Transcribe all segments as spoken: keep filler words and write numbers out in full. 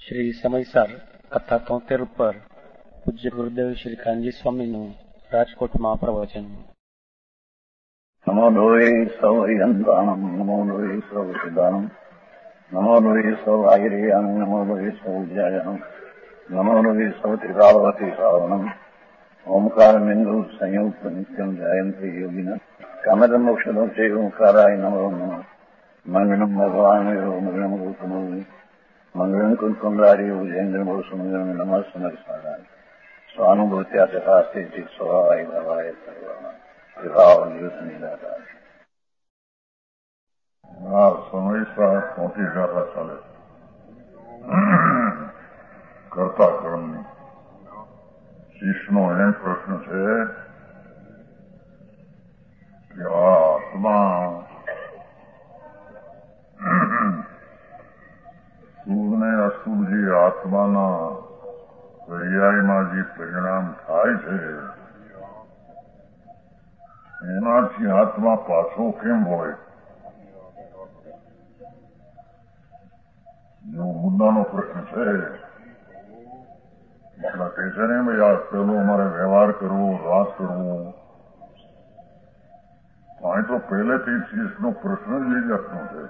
શ્રી સમયસર કથા તોતેર ઉપર પૂજ્ય ગુરુદેવ શ્રી કાનજી સ્વામીનું રાજકોટમાં પ્રવચન. નમો લોહી સૌ યંત્રાણમ, નમો લોહી સૌ સિદ્ધાનમ, નમો લોહી સૌ આયર્યાન, નમો લોહી સૌ જયમ, નમો લોહી સૌ ત્રિકાળવતી શ્રાવણમ, ઓમકાર બિંદુ સંયુક્ત નિત્યમ જયંતી યોગિન કામદ મોક્ષદો છે ઓમકારાય નમો નમઃ. મંગલમ ભગવાન મંગલમ ગૌતમો મંગલમ કુંકુમરારી ઉજેન્દ્ર મોસુ મંગલમ નમઃ સમર્થાય સ્વાનુભૂત્યા સકાસ્તે ચિત સ્વભાવાય ભવાય સર્વમાં વિભાવ નિયુતની દાતા. હા, સમયસર પહોંચી ગાતા ચાલે કરતા કર્મની. શીશનો એમ પ્રશ્ન છે કે આ આત્મા શુભ ને અશુભ જે આત્માના પર્યાયમાં જે પરિણામ થાય છે એનાથી આત્મા પાછો કેમ હોય? જો મુદ્દાનો પ્રશ્ન છે. એટલા કહે છે ને ભાઈ આ પેલો અમારે વ્યવહાર કરવો, રાસ કરવો, અહીં તો પહેલેથી શીશનો પ્રશ્ન જ એ જાતનો છે.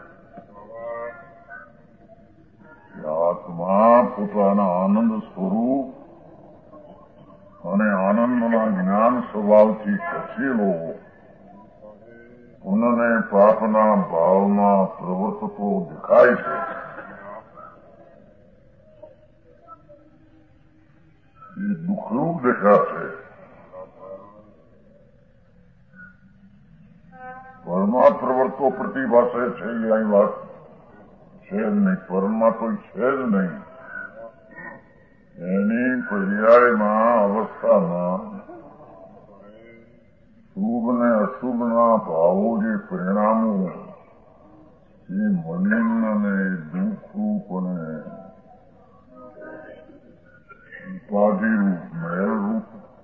આત્મા પોતાના આનંદ સ્વરૂપ અને આનંદના જ્ઞાન સ્વભાવથી કચેલો પુનઃને પાપના ભાવમાં પ્રવર્તતો દેખાય છે. એ દુઃખરૂપ દેખાશે. પરમાં પ્રવર્તો પ્રતિભાષે છે એ અહીં વાત છે જ નહીં. પરમાં કોઈ છે જ નહીં. એની પર્યાયમાં અવસ્થામાં શુભ ને અશુભના ભાવો જે પરિણામો એ મલિન અને દુઃખરૂપ અને ઉપાધિરૂપ મેળરૂપ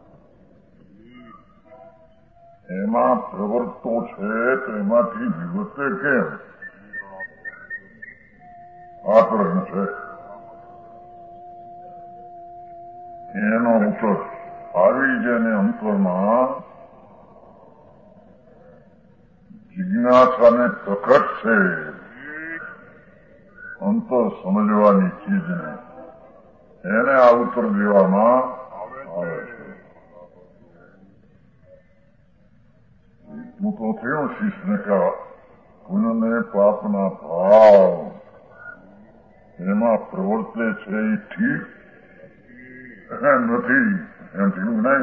એમાં પ્રવર્તો છે તો એમાંથી વિવતે કેમ? આ પ્રશ્ન છે. એનો ઉત્તર આવી જેને અંતરમાં જિજ્ઞાસાને પ્રકટ છે અંતર સમજવાની ચીજને, એને આ ઉત્તર દેવામાં આવે છે. હું તો થયું શીશને કા પુનઃને પાપના ભાવ એમાં પ્રવર્તે છે એ ઠીક નથી. એમ થયું નહીં,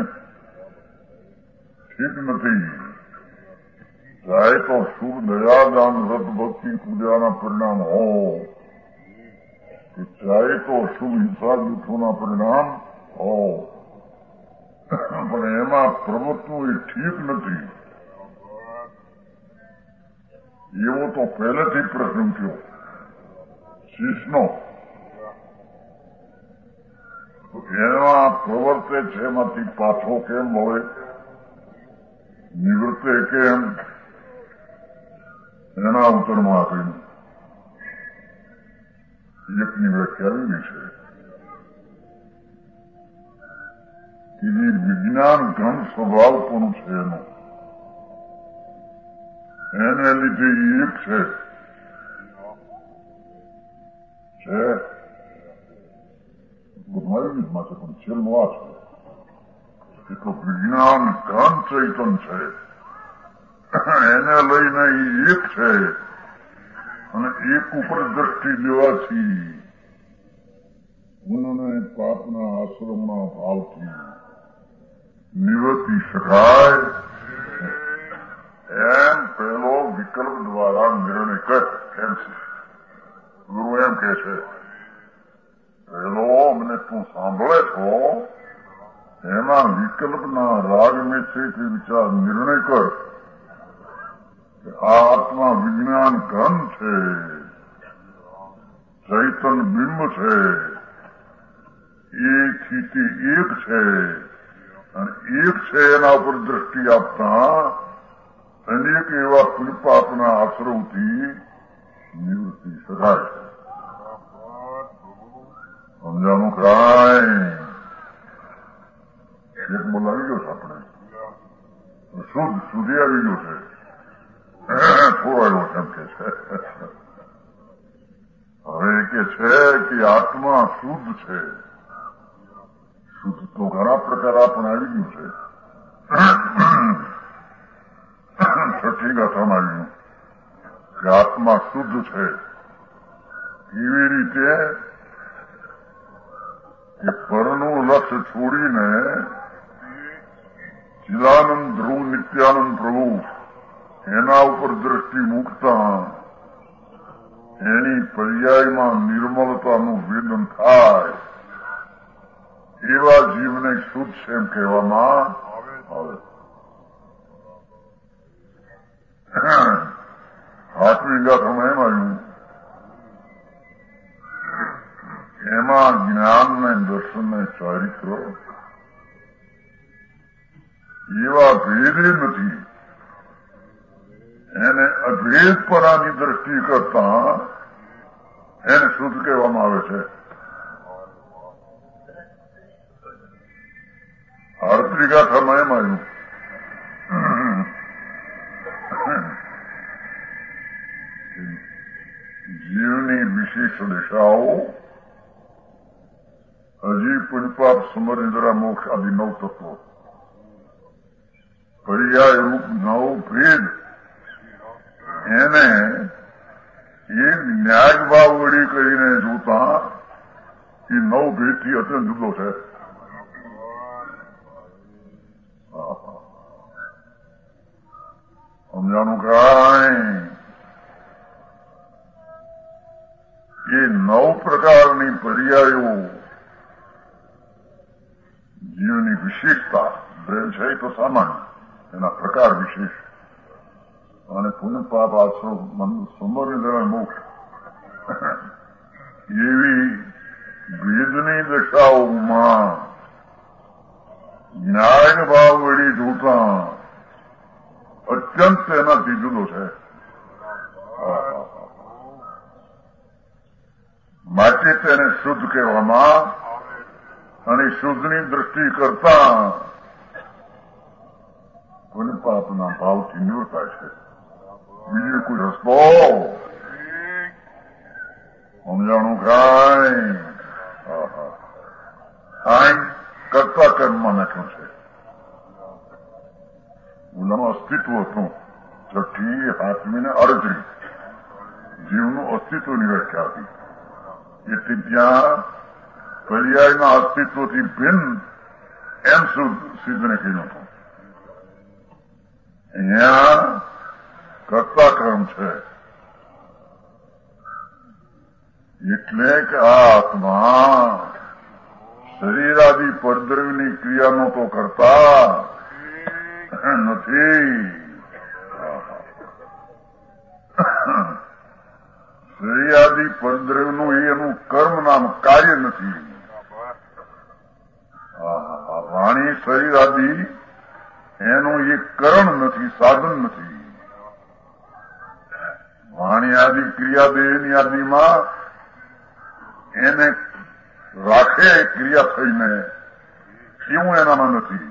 ઠીક નથી. ચાહે તો શુભ દયાદાન વ્રત ભક્તિ પૂજાના પરિણામ હો કે ચાહે તો શુભ હિંસા દુઃખોના પરિણામ હો, પણ એમાં પ્રવર્તવું એ ઠીક નથી. એવો તો પહેલેથી પ્રશ્ન થયો શીશનો. એમાં પ્રવર્તે છે એમાંથી પાછો કેમ હોય, નિવૃત્તે કેમ? એના ઉત્તરમાં આપેલું એકની વ્યાખ્યા એવી છે કે જે વિજ્ઞાન ઘન સ્વભાવ પણ છે એનો, એને લીધે એક છે છે મારી માટે પણ છેલ્લું આ છે કે વિજ્ઞાન ઘન ચૈતન છે, એને લઈને એક છે અને એક ઉપર દ્રષ્ટિ લેવાથી પુનઃને પાપના આશ્રમના ભાવથી નિવૃત્તિ શકાય એમ પેલો વિકલ્પ દ્વારા નિર્ણય કર. એમ છે ગુરુ એમ કે છે પેલો અમને તું સાંભળે છો એમાં વિકલ્પના રાગ મેં છે તે વિચાર નિર્ણય કર કે આ આત્મા વિજ્ઞાન ઘન છે, ચૈતન બિંબ છે, એકથી તે એક છે અને એક છે એના ઉપર દ્રષ્ટિ આપતા અનેક એવા પુણ્યપાપના આશ્રવથી નિવૃત્તિ શકાય. છે. શુદ્ધ તો ઘણા પ્રકાર આપણને આવી ગયું છે. છઠ્ઠી ગાથામાં આવ્યું કે આત્મા શુદ્ધ છે. એવી રીતે કે પરનું લક્ષ્ય છોડીને ચિદાનંદ ધ્રુવ નિત્યાનંદ પ્રભુ એના ઉપર દ્રષ્ટિ મૂકતા એની પર્યાયમાં નિર્મળતાનું વેદન થાય એવા જીવને શુદ્ધ છે એમ કહેવામાં આવે. આઠમી ગાથામાં એમ આવ્યું એમાં જ્ઞાન ને દર્શન ને ચારિત્ર એવા ભેદે નથી. એને અભેદપણાની દ્રષ્ટિ કરતા એને શુદ્ધ કહેવામાં આવે છે. આરતી ગાથામાં એમ આવ્યું જીવની વિશેષ દશાઓ હજી પુણ્યપાપ સમરિન્દ્રા મોક્ષ આદિ નવ તત્વો પર્યાય રૂપ નવ ભેદ એને એક ન્યાય ભાવ વળી કરીને જોતા એ નવ ભેદથી અત્યંત જુદો છે. સમજાનું કાંઈ એ નવ પ્રકારની પર્યાયો જીવની વિશેષતા બ્રેન છે એ તો સામાન્ય એના પ્રકાર વિશેષ અને પુનઃ પાપ આશ્રમ સમરિન્દ્ર મોક્ષ એવી વેદની દશાઓમાં ન્યાય ભાવ વળી જોતા અત્યંત એનાથી જુદો છે. માટે તેને શુદ્ધ કહેવામાં અને શુદ્ધની દ્રષ્ટિ કરતા પુણ્ય પાપના ભાવથી નિવૃત્તા છે. બીજો કોઈ રસ્તો સમજાણું કાંઈ કાંઈ કરતા કર્મમાં નાખ્યું છે. ઓલાનું અસ્તિત્વ હતું છઠ્ઠી હાથમી ને અડત્રીસ જીવનું અસ્તિત્વની વ્યાખ્યા હતી. એટલે ત્યાં પર્યાયના અસ્તિત્વથી ભિન્ન એમ સિદ્ધને કીધું હતું. અહીંયા કરતા કર્મ છે એટલે કે આ આત્મા શરીરાદિ પરદ્રવ્યની ક્રિયાનો તો કરતા નથી. શરીરાદિ પરદ્રવ્યનું એનું કર્મ નામ કાર્ય નથી. વાણી શરીરાદિ એનું એ કરણ નથી, સાધન નથી. વાણી આદિ ક્રિયા દેહની આદિમાં એને રાખે ક્રિયા થઈને એવું એનામાં નથી.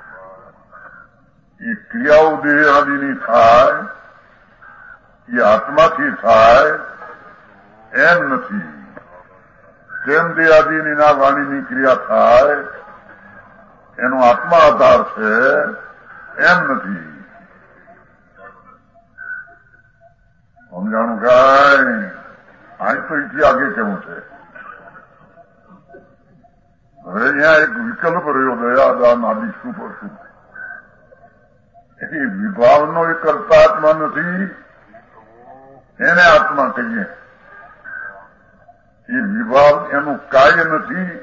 એ ક્રિયાઓ દેહ આદિની થાય એ આત્માથી થાય એમ નથી. જેમ દેહ આદિની ના વાણીની ક્રિયા થાય એનો આત્મા આધાર છે એમ નથી. સમજાણું કાંઈ અહીં તો એથી આગે કેવું છે. હવે અહીંયા એક વિકલ્પ રહ્યો દયાદાન આદિ શું પર શું. એ વિભાવનો એ કરતા આત્મા નથી એને આત્મા કહીએ. એ વિભાવ એનું કાર્ય નથી.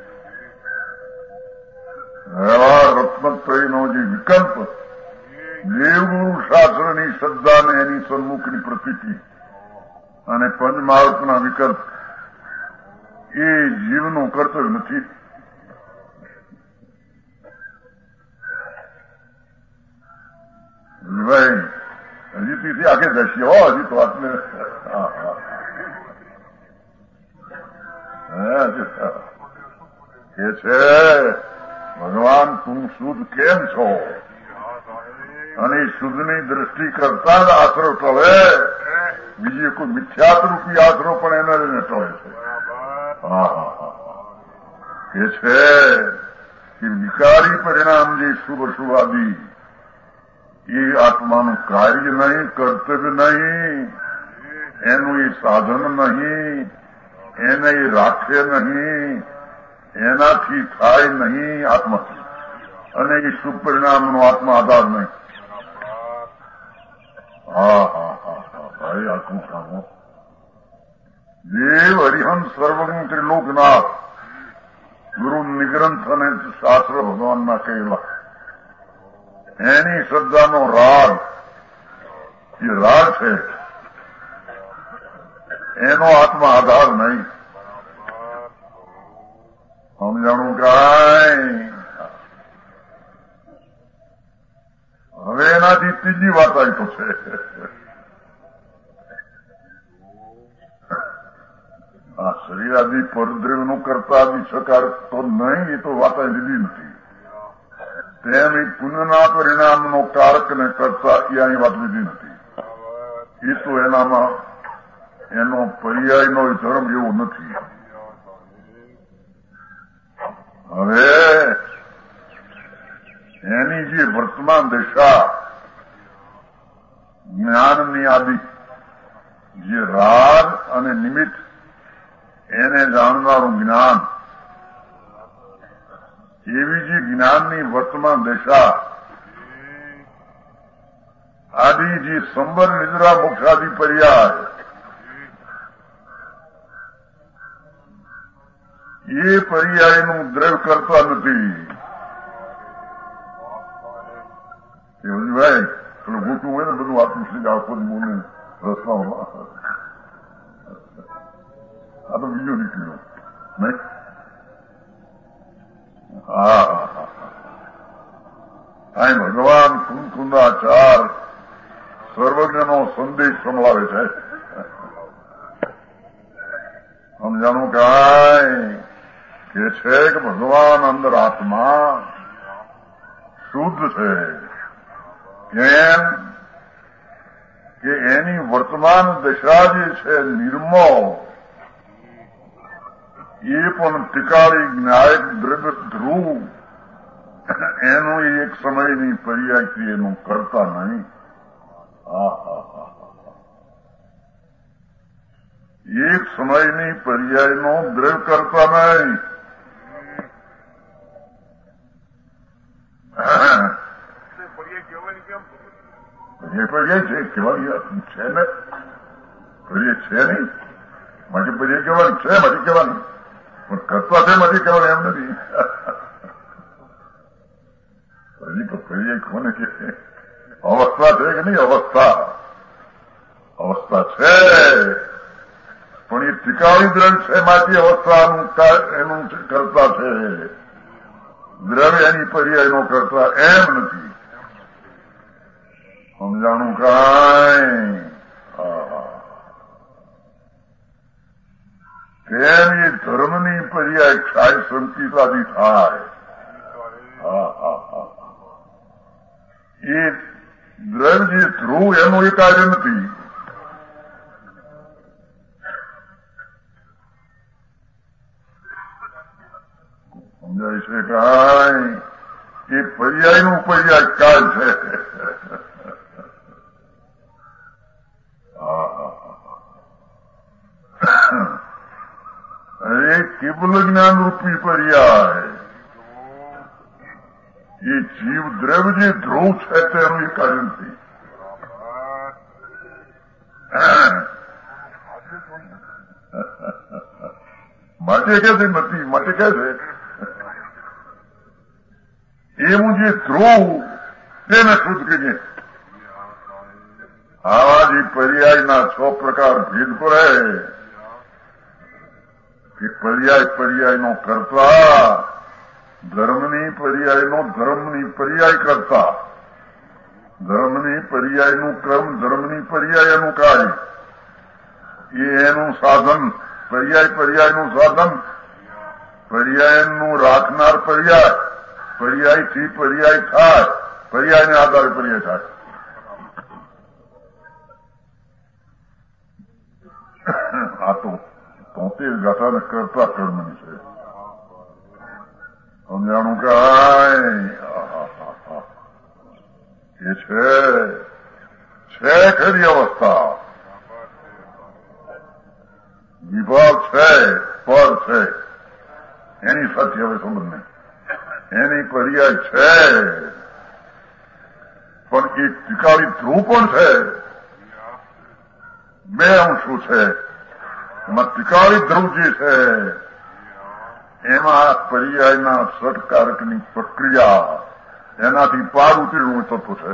વ્યવહાર રત્નત્રયનો જે વિકલ્પ દેવગુરુ શાસ્ત્રની શ્રદ્ધા ને એની સન્મુખની પ્રતીતિ અને પંચમહાત્મના વિકલ્પ એ જીવનું કર્તવ્ય નથી. ભાઈ હજી તેથી આગે જશે હો. હજી તો વાતને કે છે ભગવાન તું શુદ્ધ કેમ છો અને શુદ્ધની દ્રષ્ટિ કરતા જ આશરો ટળે. બીજી કોઈ મિથ્યાત રૂપી આશરો પણ એના લઈને ટળે છે. હા હા હા કે છે કે વિકારી પરિણામ જે શુભ શુભાદી એ આત્માનું કાર્ય નહીં, કર્તવ્ય નહીં, એનું એ સાધન નહીં, એને એ રાખે નહીં, એનાથી થાય નહીં આત્માથી, અને એ શુભ પરિણામનો આત્મા આધાર નહીં. હા હા હા હા ભાઈ આખું સામો દેવ હરિહંસ સર્વજ્ઞ ત્રિલોકનાથ ગુરુ નિગ્રંથ અને શાસ્ત્ર ભગવાનના કહેલા એની શ્રદ્ધાનો રાગ એ રાગ છે, એનો આત્મા આધાર નહીં. સમજાણું કાંઈ? હવે એનાથી ત્રીજી વાત આવી તો છે. આ શરીરાદી પરદ્રવ્યનું કરતા આદિ સકાર તો નહીં, એ તો વાત લીધી નથી. તેમ એ પુણ્યના પરિણામનો કારક ને કરતા એ અહીં વાત લીધી નથી. એ તો એનામાં એનો પર્યાયનો ધર્મ એવો નથી. હવે એની જે વર્તમાન દશા જ્ઞાનની આદિ જે રાગ અને નિમિત્ત એને જાણનારું જ્ઞાન, એવી જે જ્ઞાનની વર્તમાન દશા આદિ જે સંબર નિદ્રા મોક્ષાદિ પર્યાય એ પર્યાયનું દ્રવ્ય કરતા નથી. ભાઈ પેલું ગોટું હોય ને બધું આત્મશ્રી આખો બોલે રસ્તાઓમાં, આ તો બીજો નીકળ્યો નહીં. હા હા હા અહીં ભગવાન કુંકુંદાચાર સર્વજ્ઞનો સંદેશ સંભળાવે છે. સમજાણું કાંઈ? કે છે કે ભગવાન અંદર આત્મા શુદ્ધ છે. કેમ કે એની વર્તમાન દશા જે છે નિર્મળ, એ પણ ટીકાળી જ્ઞાયક દ્રવ્ય ધ્રુવ એનું એક સમયની પર્યાયથી એનું કરતા નહીં. એક સમયની પર્યાયનો દ્રવ્ય કરતા નહીં. પર્યાય છે કેવાની છે ને, પર્યાય છે નહીં માટે પર્યાય કહેવાની છે, માટે કહેવાની પણ કરતા છે માટે કહેવાનું એમ નથી. હજી તો પર્યાય કોને કે અવસ્થા છે કે નહીં? અવસ્થા અવસ્થા છે પણ એ ટીકાળી દ્રવ્ય છે માટે અવસ્થાનું એનું કરતા છે. દ્રવ્ય એની પર્યાયનો કરતા એમ નથી. સમજાણું કાંઈ? તેમ એ ધર્મની પર્યાય ક્ષાય સંકિતાથી થાય. એ દ્રવ્ય જે ધ્રુવ એનું એ કાર્ય નથી. સમજાય છે કાંઈ? એ પર્યાયનું પર્યાય કાળ છે. અરે કેવલ જ્ઞાન રૂપી પર્યાય એ જીવ દ્રવ્ય જે ધ્રુવ છે તેનું એ કાર્ય નથી. માટે કે છે નથી, માટે કે છે એવું જે ધ્રુવ તેને શુદ્ધ કહીએ. આવા જે પર્યાયના છ પ્રકાર ભેદ પડે કે પર્યાય પર્યાયનો કરતા, ધર્મની પર્યાયનો ધર્મની પર્યાય કરતા, ધર્મની પર્યાયનું કર્મ, ધર્મની પર્યાયનું કાર્ય, એ એનું સાધન, પર્યાય પર્યાયનું સાધન, પર્યાયનું રાખનાર પર્યાય, પર્યાયથી પર્યાય થાય, પર્યાયને આધારે પર્યાય થાય. આ તો તોતેર ગાથાને કરતા કર્મની છે. સમજાણું કાંઈ એ છે છે ખરી અવસ્થા વિભાગ છે પર છે એની સાથે હવે સંબંધ નહીં એની પર્યાય છે પણ એક ટીકાળી ધ્રુવ પણ છે બે અંશો છે એમાં ટીકાળી ધ્રુવ જે છે એમાં પર્યાયના ષટકારકની પ્રક્રિયા એનાથી પાર ઉતરેલું તત્વ છે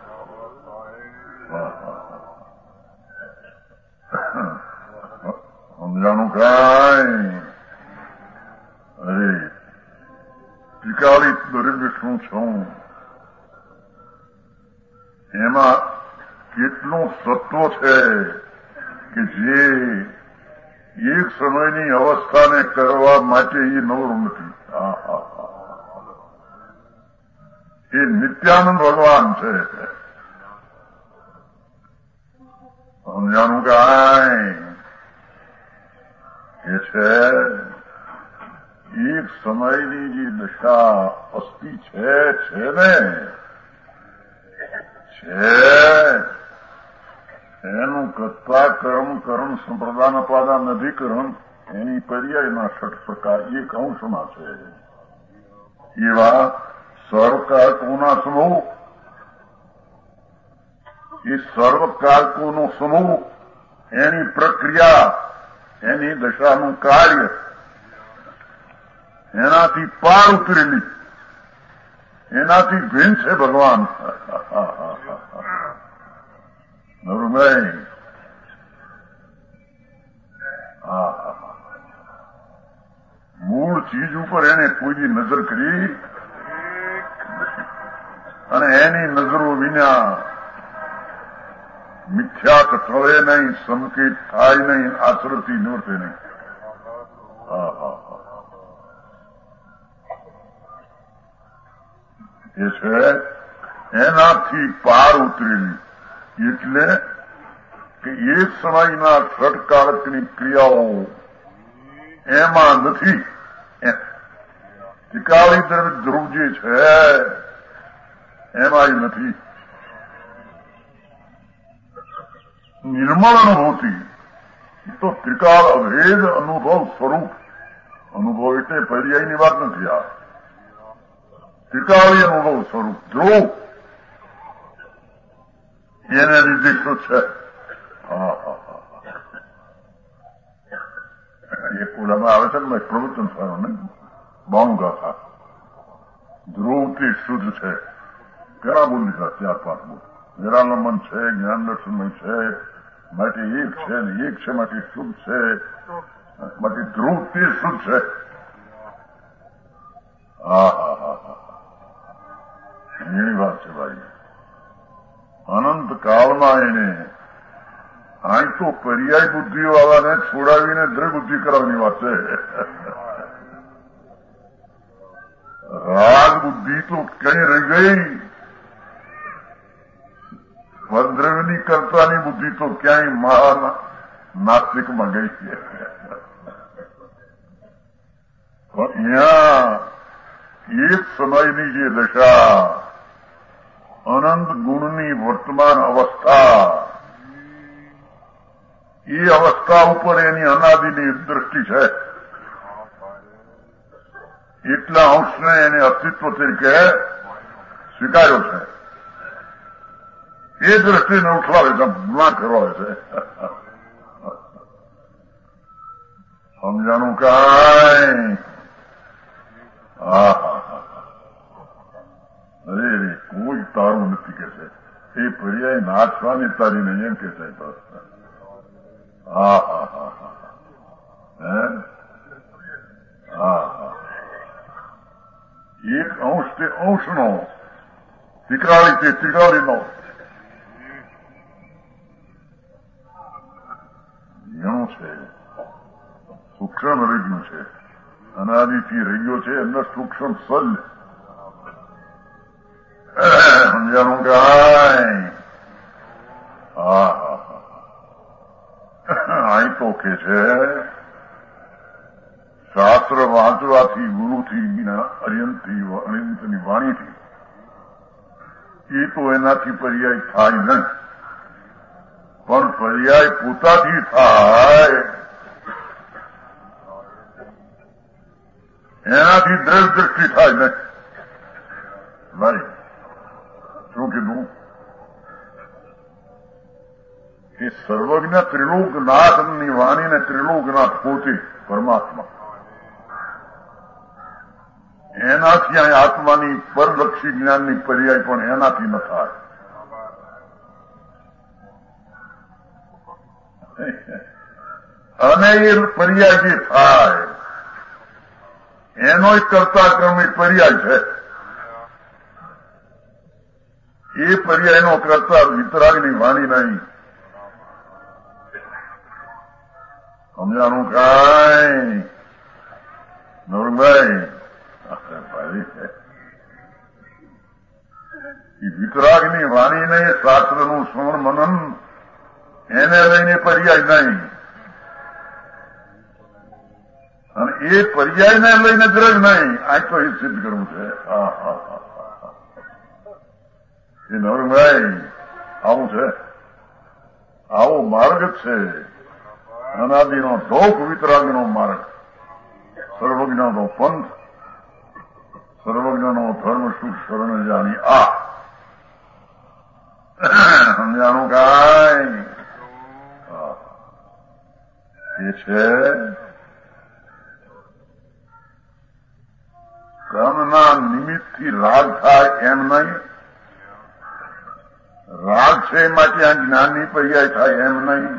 સમજાણું કાંઈ અરે ટીકાળી દરેક વિષ્ણુ છું એમાં કેટલું સત્વ છે કે જે એક સમયની અવસ્થાને કરવા માટે એ નવરું નથી એ નિત્યાનંદ ભગવાન છે સમજાણું કાંઈ એ છે એક સમયની જે દશા અસ્થિ છે છે ને છે એનું કર્તા કર્મ કર્મ સંપ્રદાન અપાદાન અધિકરણ એની પર્યાયના ષટ પ્રકાર એક અંશમાં છે એવા સર્વકારકોના સમૂહ એ સર્વકારકોનો સમૂહ એની પ્રક્રિયા એની દશાનું કાર્ય એનાથી પાર ઉતરેલી એનાથી ભિન્ન છે ભગવાન નરુભાઈ મૂળ ચીજ ઉપર એને કોઈની નજર કરી અને એની નજરો વિના મિથ્યાત થળે નહીં સંકેત થાય નહીં આચરતી નહોતે નહીં એ છે એનાથી પાર ઉતરેલી એટલે કે એક સમયના ષટકારકની ક્રિયાઓ એમાં નથી ટીકાળી ધ્રુવ જે છે એમાં નથી નિર્મળ અનુભૂતિ તો ત્રિકાળ અભેદ અનુભવ સ્વરૂપ અનુભવ એટલે પર્યાયની વાત નથી આ ત્રિકાળી અનુભવ સ્વરૂપ ધ્રુવ એને લીધે શું છે એ ઓલામાં આવે છે ને પ્રવચન થયું ને બાણું ગાથા ધ્રુવથી શુદ્ધ છે ઘણા બોલ લીધા ચાર પાંચ બોલ નિરાલંબન છે જ્ઞાન દર્શનમય છે માટે એક છે ને એક છે માટે શુદ્ધ છે માટે ધ્રુવથી શુદ્ધ છે હા હા હા હા એની વાત છે ભાઈ અનંત કાળમાં એને અહીં તો પર્યાય બુદ્ધિવાળાને છોડાવીને દ્રઢ બુદ્ધિ કરાવવાની વાત છે રાગ બુદ્ધિ તો કઈ રહી ગઈ ભદ્રવની કરતાની બુદ્ધિ તો ક્યાંય મહાન નાસ્તિકમાં ગઈ છે પણ અહીંયા એક સમયની જે દશા અનંત ગુણની વર્તમાન અવસ્થા એ અવસ્થા ઉપર એની અનાદિની દ્રષ્ટિ છે એટલા અંશને એને અસ્તિત્વ તરીકે સ્વીકાર્યો છે એ દ્રષ્ટિને ઉઠાવે છે ના કરવાવે છે સમજાનું કાંઈ હા અરે રે કોઈ તારું નથી કે છે એ પર્યાય નાચવાની તારી નહીં એમ કે છે હા હા હા હા હે હા હા એક અંશ તે અંશનો ત્રિકાળી તે ત્રિકાળીનો ઘણું છે સૂક્ષ્મ રહી ગયું છે અનાદિથી રહી ગયો છે અંદર સૂક્ષ્મ સલ સમજાણું કાંઈ હા હા હા અહીં તો કે છે શાસ્ત્ર વાંચવાથી ગુરુથી અર્યંતથી અર્યંતની વાણીથી એ તો એનાથી પર્યાય થાય નહીં, પણ પર્યાય પોતાથી થાય એનાથી દ્રઢ દ્રષ્ટિ થાય નહીં. ભાઈ શું કીધું કે સર્વજ્ઞ ત્રિલોકનાથની વાણીને ત્રિલોકનાથ પોતે પરમાત્મા એનાથી અહીં આત્માની પરલક્ષી જ્ઞાનની પર્યાય પણ એનાથી ન થાય. અને એ પર્યાય જે થાય એનો કરતા ક્રમ એ પર્યાય છે. એ પર્યાયનો કરતા વિતરાગની વાણી નહીં. સમજાનું કાંઈ નવરભાઈ? એ વિતરાગની વાણીને શાસ્ત્રનું શ્રવણ મનન એને લઈને પર્યાય નહીં, અને એ પર્યાયને લઈને દ્રઢ નહીં. આ તો એ સિદ્ધ કરવું છે. હા હા હા એ નવરભાઈ આવું છે, આવો માર્ગ જ છે. અનાદિનો ઢોક વિતરાગનો માર્ગ, સર્વજ્ઞનો પંથ, સર્વજ્ઞનો ધર્મ સુખ શરણ જાણી આ સમજાણું કાંઈ? એ છે કર્મના નિમિત્તથી રાગ થાય એમ નહીં, રાગ છે માટે આ જ્ઞાનની પર્યાય થાય એમ નહીં,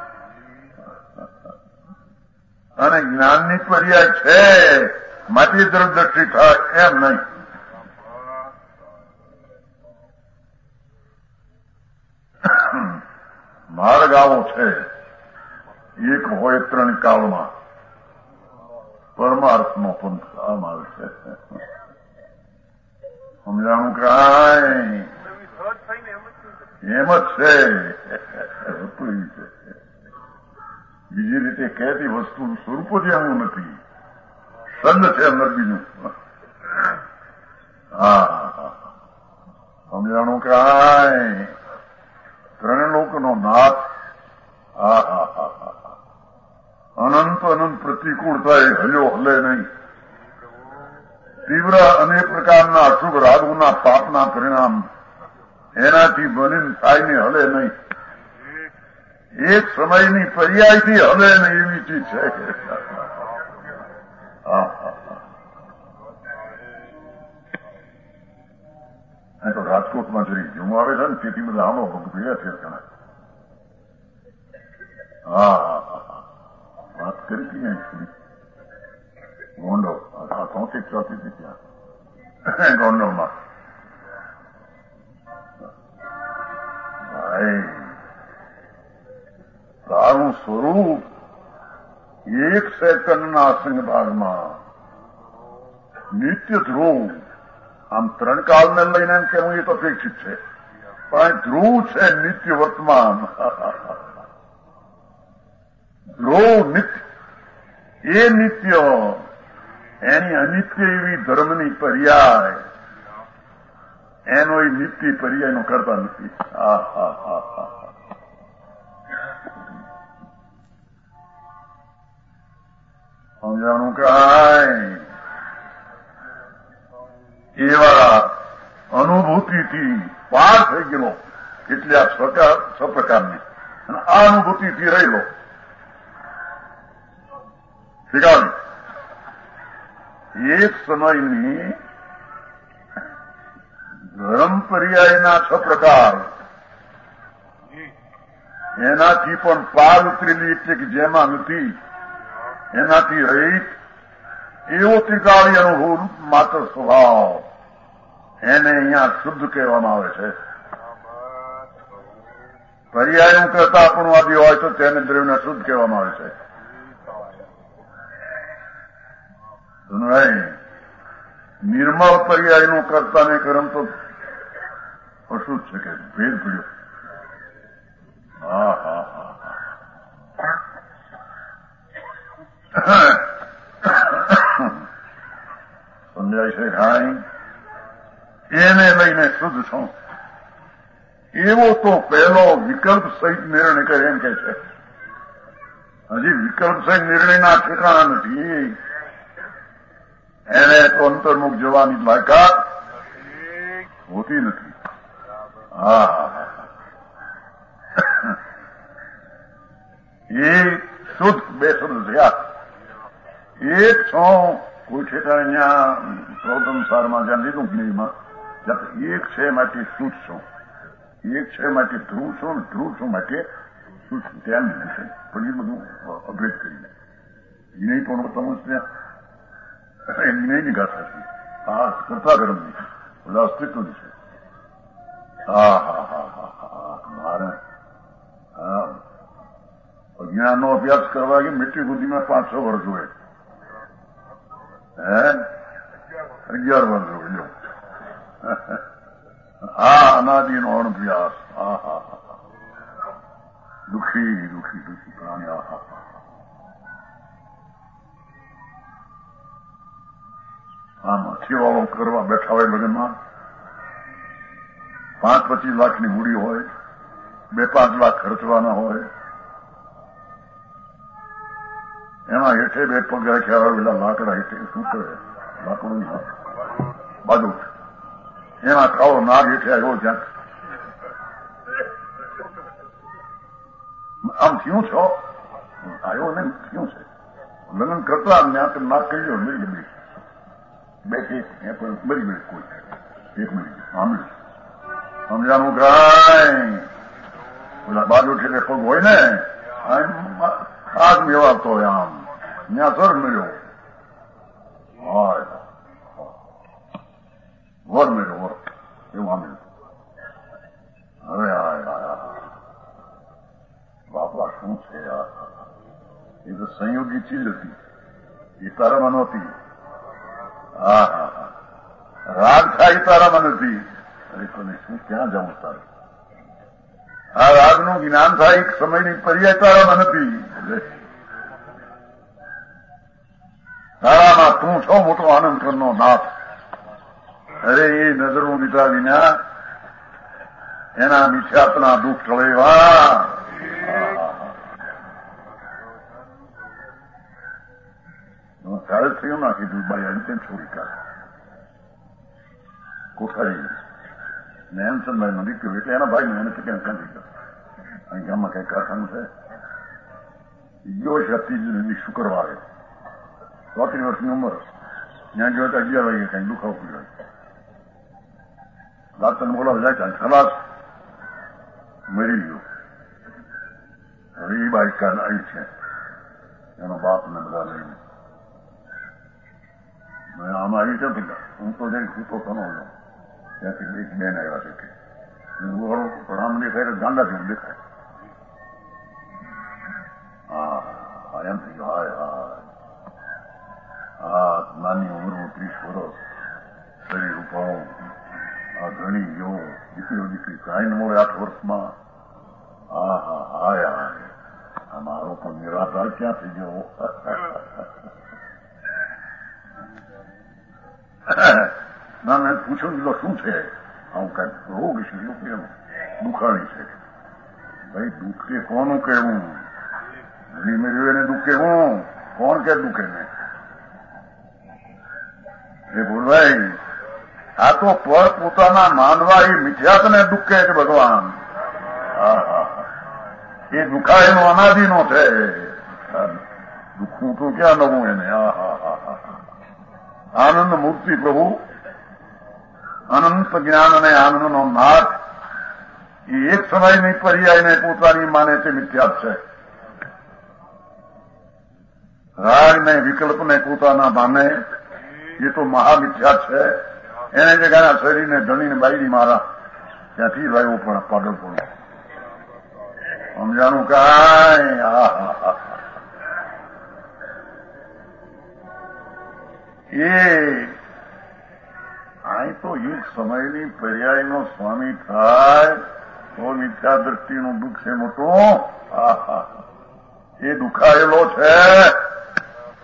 અને જ્ઞાનની પર્યાય છે માટે દ્રઢદ્રષ્ટિ થાય એમ નહીં. માર્ગ આવો છે, એક હોય ત્રણ કાળમાં પરમાર્થનો પંથ આ માર્ગ છે. સમજાણું કાંઈ? એમ જ છે. બીજી રીતે કહેતી વસ્તુનું સ્વરૂપ જ એવું નથી, સંદ છે અંદર બીજું. હા સમજાણું કાંઈ? ત્રણ લોકનો નાથ. હા હા હા હા અનંત અનંત પ્રતિકૂળતા એ હલ્યો હલે નહીં. તીવ્ર અનેક પ્રકારના અશુભ રાગોના પાપના પરિણામ એનાથી બનીને થાયને હલે નહીં. એક સમયની પર્યાયથી હલે નહીં એવી ચીજ છે. હા હા હા તો રાજકોટમાં જરી જુમ આવે છે ને તેથી બધા આનો ભગ ભેગા છે. હા હા હા વાત કરી હતી ગોંડલ ચોથી ચોથી હતી ત્યાં ગોંડલમાં. ભાઈ તારું સ્વરૂપ એક સેકન્ડના અસંગ ભાગમાં નિત્ય ધ્રુવ, આમ ત્રણ કાળને લઈને એમ કેવું એ તો અપેક્ષિત છે, પણ ધ્રુવ છે નિત્ય વર્તમાન. ધ્રુવ નિત્ય, એ નિત્ય એની અનિત્ય એવી ધર્મની પર્યાય એનો એ નિત્ય પર્યાયનો કરતા નથી. હા હા હા હા સમજાણું કાંઈ? એવા અનુભૂતિથી પાર થઈ ગયેલો કેટલાક સપ્રકારની, અને આ અનુભૂતિથી રહેલો શીખાવી એક સમયની ધર્મ પર્યાયના છ પ્રકાર એનાથી પણ પાર ઉતરેલી એટલે કે જેમાં નથી એનાથી રહિત એવો ત્રિકાળી અનુભવ માત્ર સ્વભાવ એને અહીંયા શુદ્ધ કહેવામાં આવે છે. પર્યાયનું કરતા આપણું આદિ હોય તો તેને દ્રવ્યને શુદ્ધ કહેવામાં આવે છે. નિર્મળ પર્યાયનું કરતા ને કરમ તો અશુદ્ધ છે કે ભેદ પડ્યો. હા હા હા એને લઈને શુદ્ધ છું. એવો તો પહેલો વિકલ્પ સહિત નિર્ણય કરે એમ કે છે. હજી વિકલ્પ સહિત નિર્ણયના ઠેકાણા નથી. એને તો અંતર્મુખ જવાની લાયકાત હોતી નથી. હા, એ શુદ્ધ બે શબ્દ થયા. એક છો કોઈ ઠેકાણે ત્યાં પ્રવતંસારમાં જ્યાં લીધું જ્ઞેયમાં એક છે માટે શુદ્ધ છું, એક છે માટે ધ્રુવ છું, ધ્રુવ છું માટે શુદ્ધ છું. ત્યાં નહીં છે પણ એ બધું અભેદ કરીને જ્ઞેય પણ સમજ્યા એ જ્ઞેયની ગાથા છે. હા, કરતા ગરમની બધા અસ્તિત્વની છે. હા હા હા હા હા મારે હા અજ્ઞાનનો અભ્યાસ કરવા કે મેટ્રિક સુધીમાં પાંચસો વર્ષ હોય. હે અગિયાર વર્ષ હોય. હા અનાદિનો અણભ્યાસ. હા હા હા દુઃખી દુઃખી દુઃખી પ્રાણી. હા હા આમ અઠીવાળો કરવા બેઠા હોય લગ્નમાં પાંચ પચીસ લાખની મૂડી હોય, બે પાંચ લાખ ખર્ચવાના હોય, એમાં હેઠે બે પગ રાખ્યા હોય પેલા લાકડા હેઠે શું કરે લાકડું બાજુ એમાં કાળો નાગ હેઠે આવ્યો જ્યાં આમ થયું છો આવ્યો ને થયું છે લગ્ન કરતા ત્યાં નાગ કહી ગયો મરી ગઈ બે એક મરી ગઈ કોઈ એક મરી ગઈ સાંભળ્યું સમજાનું ગાય પેલા બાજુ ઠેકે પગ હોય ને આગ મેવાતો હોય આમ ત્યાં સર મળ્યો વર મળ્યો વર એવું આમ હવે બાપા શું છે એ તો સંયોગી ચીજ હતી એ તારામાં નહોતી. હા હા હા રાગ થાય એ તારામાં નથી. અરે કોને શું ક્યાં જવું તારે? આ રાગનું જ્ઞાન થાય એક સમયની પર્યાય તારામાં નથી. તારામાં તું છો મોટો આનંદ કરનો નાથ. અરે એ નજરો લીધા વિના એના મિથ્યાત્વના દુઃખ ટળેવા. ત્યારે થયું ના કીધું ભાઈ અહીં તેમ છોડી કાઢ કોઠારી ને હેમચંદભાઈ નો દીકરો એટલે એના ભાઈ એને ક્યાં ક્યાં ગયો અહીં ગામમાં કઈ કારખાનું છે ગયો છે ત્રીજી શુક્રવારે ચોત્રીસ વર્ષની ઉંમર ત્યાં ગયો તો અગિયાર વાગે કઈ દુખાવો પીડ્યો ડાક્ટરને બોલાવ જાય ત્યાં ખલાસ મરી ગયો. હવે એ બાઈક કાર આવી છે એનો બાપ ને બધા લઈને આમાં આવી છે બધા હું તો જઈને છૂટો થનો હતો ત્યાંથી એક બેન આવ્યા છે કે પણ આમ દેખાય ગાંડા જેવું દેખાય. હા એમ થઈ ગયો હાય હાય હા નાની ઉંમરમાં ત્રીસ વર્ષ શરીર ઉપાડો આ ઘણી ગયો દીકરીઓ દીકરી કાંઈ ન મળે આઠ વર્ષમાં. હા હા હાય હાય આ મારો પણ નિરાધાર ક્યાં થઈ ગયો. ના મેં પૂછ્યું દીધો શું છે આવું કઈ રોગ છે એવું કેવું દુખાણી છે. ભાઈ દુઃખે કોનું કહેવું ઘણી મેળવ્યું એને દુઃખે હું કોણ કે દુઃખે ને એ બોલભાઈ આ તો પર પોતાના માનવા એ મિથ્યાતને દુઃખે છે ભગવાન. એ દુખાયેલો અનાદિનો છે. દુઃખું તો ક્યાં નવું એને. હા હા હા આનંદ મૂર્તિ પ્રભુ અનંત જ્ઞાન અને આનંદનો નાથ એ એક સમયની પર્યાયને પોતાની માને તે મિથ્યાત છે. રાગને વિકલ્પને પોતાના માને એ તો મહામિથ્યાત છે. એને જગ્યાના શરીરને ધણીને બાયડી મારા ત્યાંથી રહ્યો પણ પાગલ પણ સમજાનું કાંઈ. હા હા હા એ અહીં તો એક સમયની પર્યાયનો સ્વામી થાય તો મિથ્યા દ્રષ્ટિનું દુઃખ છે મોટું. હા હા એ દુખાયેલો છે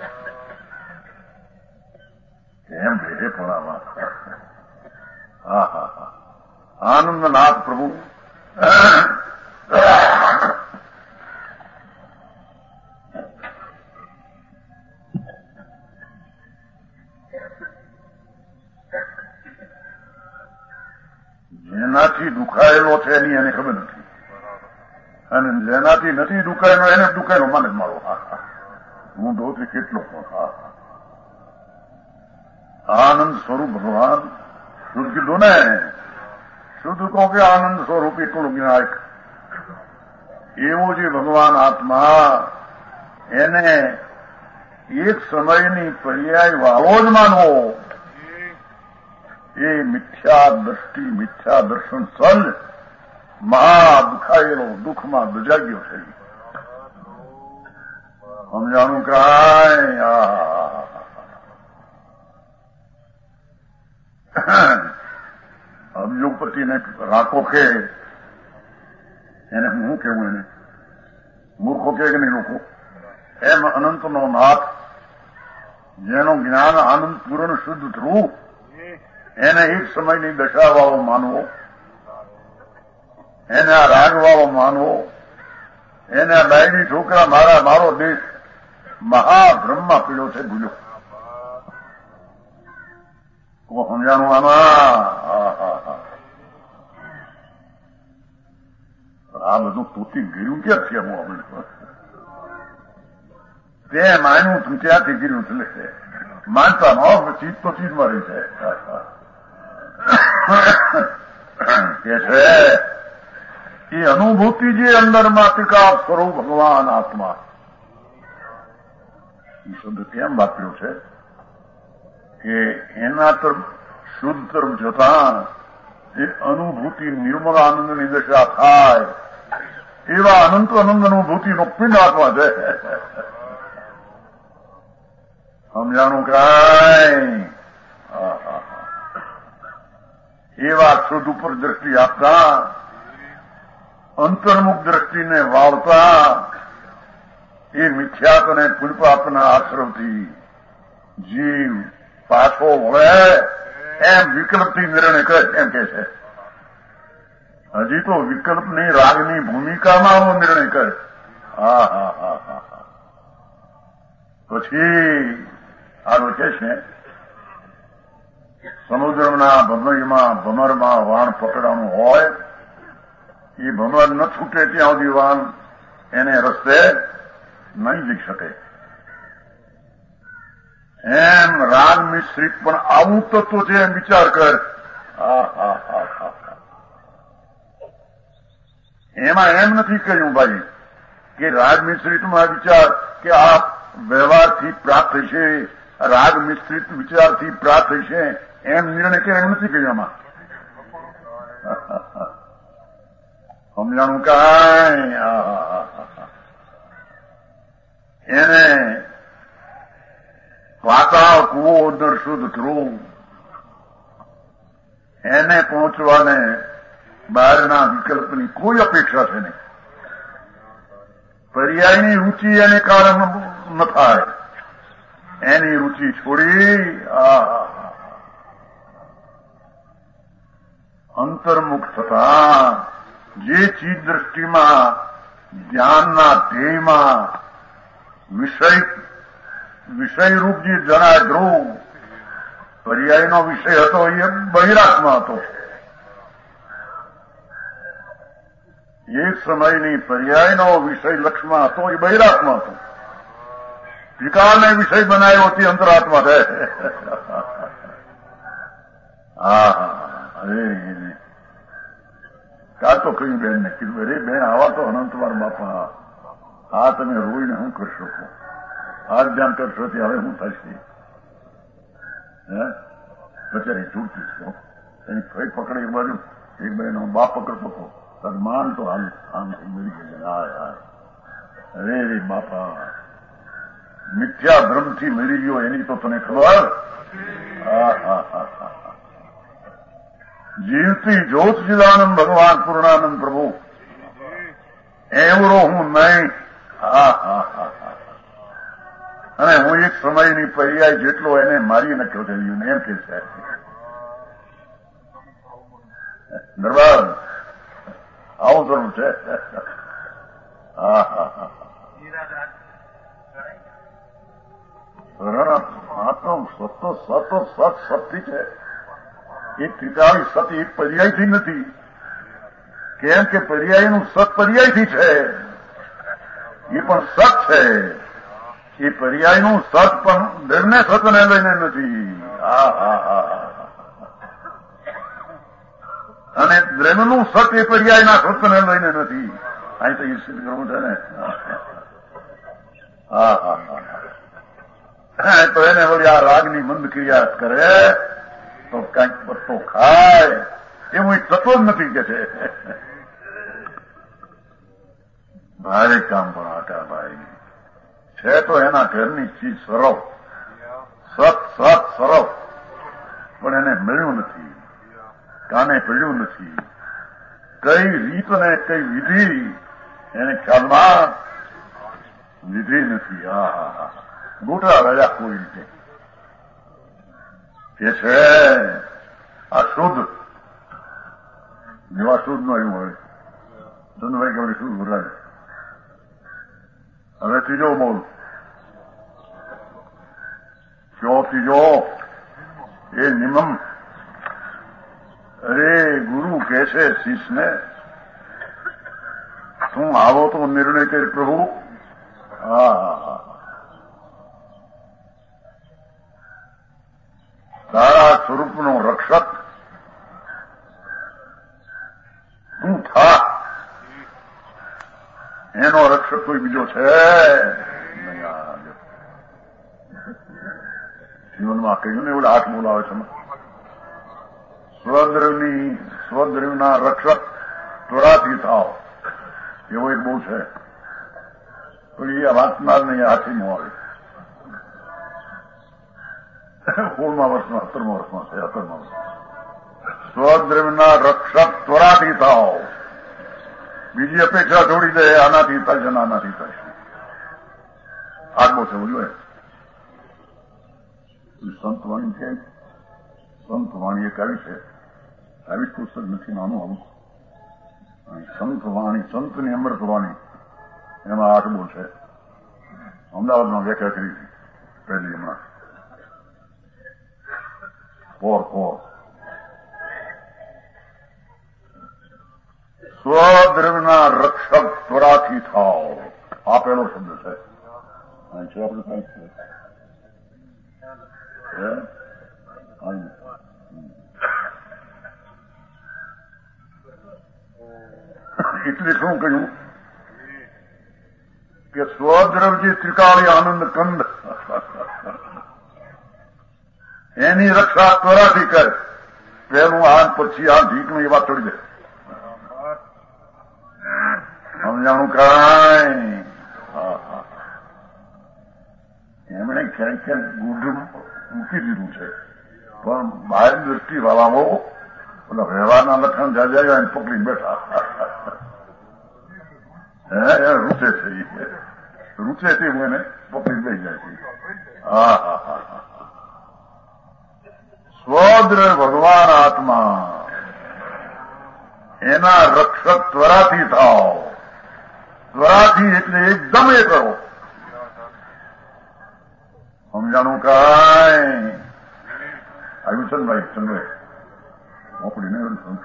એમ ભેટે પણ આમાં. હા દુખાયેલો છે એની એને ખબર નથી, અને જેનાથી નથી દુખાયેલો એને દુખાયેલો માને મારો. હા હા હું દોથી કેટલો હા આનંદ સ્વરૂપ ભગવાન શુદ્ધ કીધું ને, શુદ્ધ કહો કે આનંદ સ્વરૂપ એટલું જ્ઞાયક એવો જે ભગવાન આત્મા એને એક સમયની પર્યાય વાળો જ માનવો એ મિથ્યા દ્રષ્ટિ મિથ્યા દર્શન સલ મહા દુખાયેલો દુઃખમાં દજાગ્યો છે. સમજાણું કાંઈ અભિયોગપતિને રાખો કે એને હું કેવું, એને મૂર્ખો કે નહીં લોકો, એમ અનંતનો નાથ જેનું જ્ઞાન આનંદ પૂર્ણ શુદ્ધ થવું એને એક સમયની દશાવાળો માનવો, એને આ રાગવાળો માનવો, એને આ ડાયરી છોકરા મારા મારો દેશ મહાબ્રહ્મા પીડ્યો છે ભૂલ્યો. સમજાણું આમાં આ બધું તૂટી ગયું ક્યાં છે? હું તે માન્યું તું ત્યાંથી ગીર્યું છે માનતા ન ચીજ તો ચીજમાં રહી છે કે છે એ અનુભૂતિ જે અંદરમાં ટીકા સ્વરૂપ ભગવાન આત્મા એ શબ્દ કેમ વાપર્યો છે કે એના તરફ શુદ્ધ તરફ જતા એ અનુભૂતિ નિર્મળ આનંદની દશા થાય એવા અનંત આનંદ અનુભૂતિનો પિંડ આત્મા છે. સમજાણું કાંઈ? એવા શુદ્ધ ઉપર દ્રષ્ટિ આપતા અંતર્મુખ દ્રષ્ટિને વાળતા એ મિથ્યાત અને પુલપાપના આશ્રમથી જીવ પાછો વળે એમ વિકલ્પથી નિર્ણય કરે એમ કે છે. હજી તો વિકલ્પની રાગની ભૂમિકામાં આવો નિર્ણય કરે. હા હા હા હા પછી આગળ કે છે સમુદ્રના ભમરમાં ભમરમાં વાણ પકડવાનું હોય એ ભમર ન છૂટે ત્યાં સુધી વાણ એને રસ્તે નહીં જઈ શકે. એમ રાગ મિશ્રિત પણ આવું તત્વ છે એમ વિચાર કર. એમાં એમ નથી કહ્યું ભાઈ કે રાગ મિશ્રિતમાં વિચાર કે આ વ્યવહારથી પ્રાપ્ત થશે, રાગ મિશ્રિત વિચારથી પ્રાપ્ત થશે એમ નિર્ણય કે એમ નથી કહ્યું આમાં. સમજાણું કાંઈ? એને પાતાળ કુવો અંદર શુદ્ધ ધ્રુવ એને પહોંચવાને બહારના વિકલ્પની કોઈ અપેક્ષા છે નહીં. પર્યાયની રૂચિ એને કારણ ન થાય. એની રૂચિ છોડી અંતર્મુખ થતા જે ચીજ દ્રષ્ટિમાં ધ્યાનના ધ્યેયમાં વિષય વિષયરૂપ જે જણાય ધ્રુવ પર્યાયનો વિષય હતો એ બહિરાત્મા હતો. એક સમયની પર્યાયનો વિષય લક્ષમાં હતો એ બહિરાત્મા હતો. વિકારને વિષય બનાવ્યો તે અંતરાત્મા છે. હા અરે કાં તો કહ્યું બેનને કીધું અરે બેન આવા તો અનંતવાર બાપા આ તમે રોઈને શું કરી શકો? આ ધ્યાન કરશો તે હવે શું થશે? હે બચારી છૂટતી છો એની ફઈ પકડે એક બાજુ એક બાજુ બાપ પકડતો હતો માન તો હાલ આમ મળી ગઈ. હાય હાય અરે રે બાપા મિથ્યા ભ્રમથી મળી ગયો એની તો તને ખબર? જીવતી જ્યોત ચિદાનંદ ભગવાન પૂર્ણાનંદ પ્રભુ એવડો હું નહીં. હા હા હા અને હું એક સમયની પર્યાય જેટલો એને મારી નખ્યો થયું એમ કે છે દરબાર આવું જરૂર છે. હા હા હા સત સત સત સત્ય છે. એક ત્રિકાળી સત એક પર્યાયથી નથી. કેમ કે પર્યાયનું સત પર્યાયથી છે, એ પણ સત છે. એ પર્યાયનું સત પણ દ્રવ્યને સતને લઈને નથી. હા હા હા અને દ્રવ્યનું સત એ પર્યાયના સતને લઈને નથી. અહીં તો એ સિદ્ધ કરવું છે ને. હા હા હા તો એને વળી આ રાગની મંદ ક્રિયા કરે તો કંઈક પત્તો ખાય એવું એક તત્વ જ નથી કે છે. ભારે કામ પણ આટા ભાઈ છે તો એના ઘરની ચીજ સરળ સત સત સરળ પણ એને મળ્યું નથી, કાને પડ્યું નથી. કઈ રીત ને કઈ વિધિ એને ખ્યાલમાં લીધી નથી. હા હા હા ગોટા રહ્યા કોઈ રીતે કે છે આ શુદ્ધ જેવા શુદ્ધ નો એવું હોય ધનભાઈ કે શુદ્ધ ભરાય. હવે ત્રીજો બોલ કયો ત્રીજો એ નિમમ. અરે ગુરુ કે છે શિષ્યને તું આવો તો નિર્ણય કરી પ્રભુ. હા હા હા તારા સ્વરૂપનો રક્ષક તું થા. એનો રક્ષક કોઈ બીજો છે જીવનમાં કહ્યું ને એવું હાથ બોલાવે છે. સ્વદ્રવની સ્વદ્રવના રક્ષક ત્વરાથી થાવ એવો એક બહુ છે. પણ એ વાંચનાર નહીં હાથીમાં આવે. સોળમા વર્ષમાં સત્તરમા વર્ષમાં છે સત્તરમા વર્ષ. સ્વદ્રવના રક્ષક ત્વરાથી થાવ. બીજી અપેક્ષા છોડી દે આનાથી થશે ને આનાથી થશે. આગો છે બોલ્યો સંતવાણી છે. સંતવાણી એક આવી છે. આવી પુસ્તક નથી નાનું આવું. સંતવાણી સંતની અમૃતવાણી એમાં આઠ બોલ છે. અમદાવાદમાં વ્યાખ્યા કરી હતી પહેલી હમણાં પોર પોર. સ્વદ્રવના રક્ષક ત્વરાથી થાવ આ પહેલો શબ્દ છે. આપણે કઈ એટલે શું કહ્યું કે સ્વદ્રવજી ત્રિકાળી આનંદ કંદ એની રક્ષા ત્વરાથી કરે. પેલું આ પછી આ ઢીકનું એ વાત છોડી દે. સમજાણું કાંઈ એમણે ક્યાંક ક્યાંક ગુઢ મૂકી દીધું છે પણ બહાર દ્રષ્ટિ વાળાઓ પેલા વ્યવહારના લક્ષણ જાજાયા એને પકડી બેઠા. હે રૂચે છે રૂચે છે એને પકડી લઈ જાય છે. હા હા હા હા સ્વદ્ર ભગવાન આત્મા એના રક્ષક ત્વરાથી થાવ. ત્વરાથી એટલે એકદમ એ કરો. સમજાણું કાંઈ આવ્યું છે ને ભાઈ ચંદ્રભાઈ મોકલીને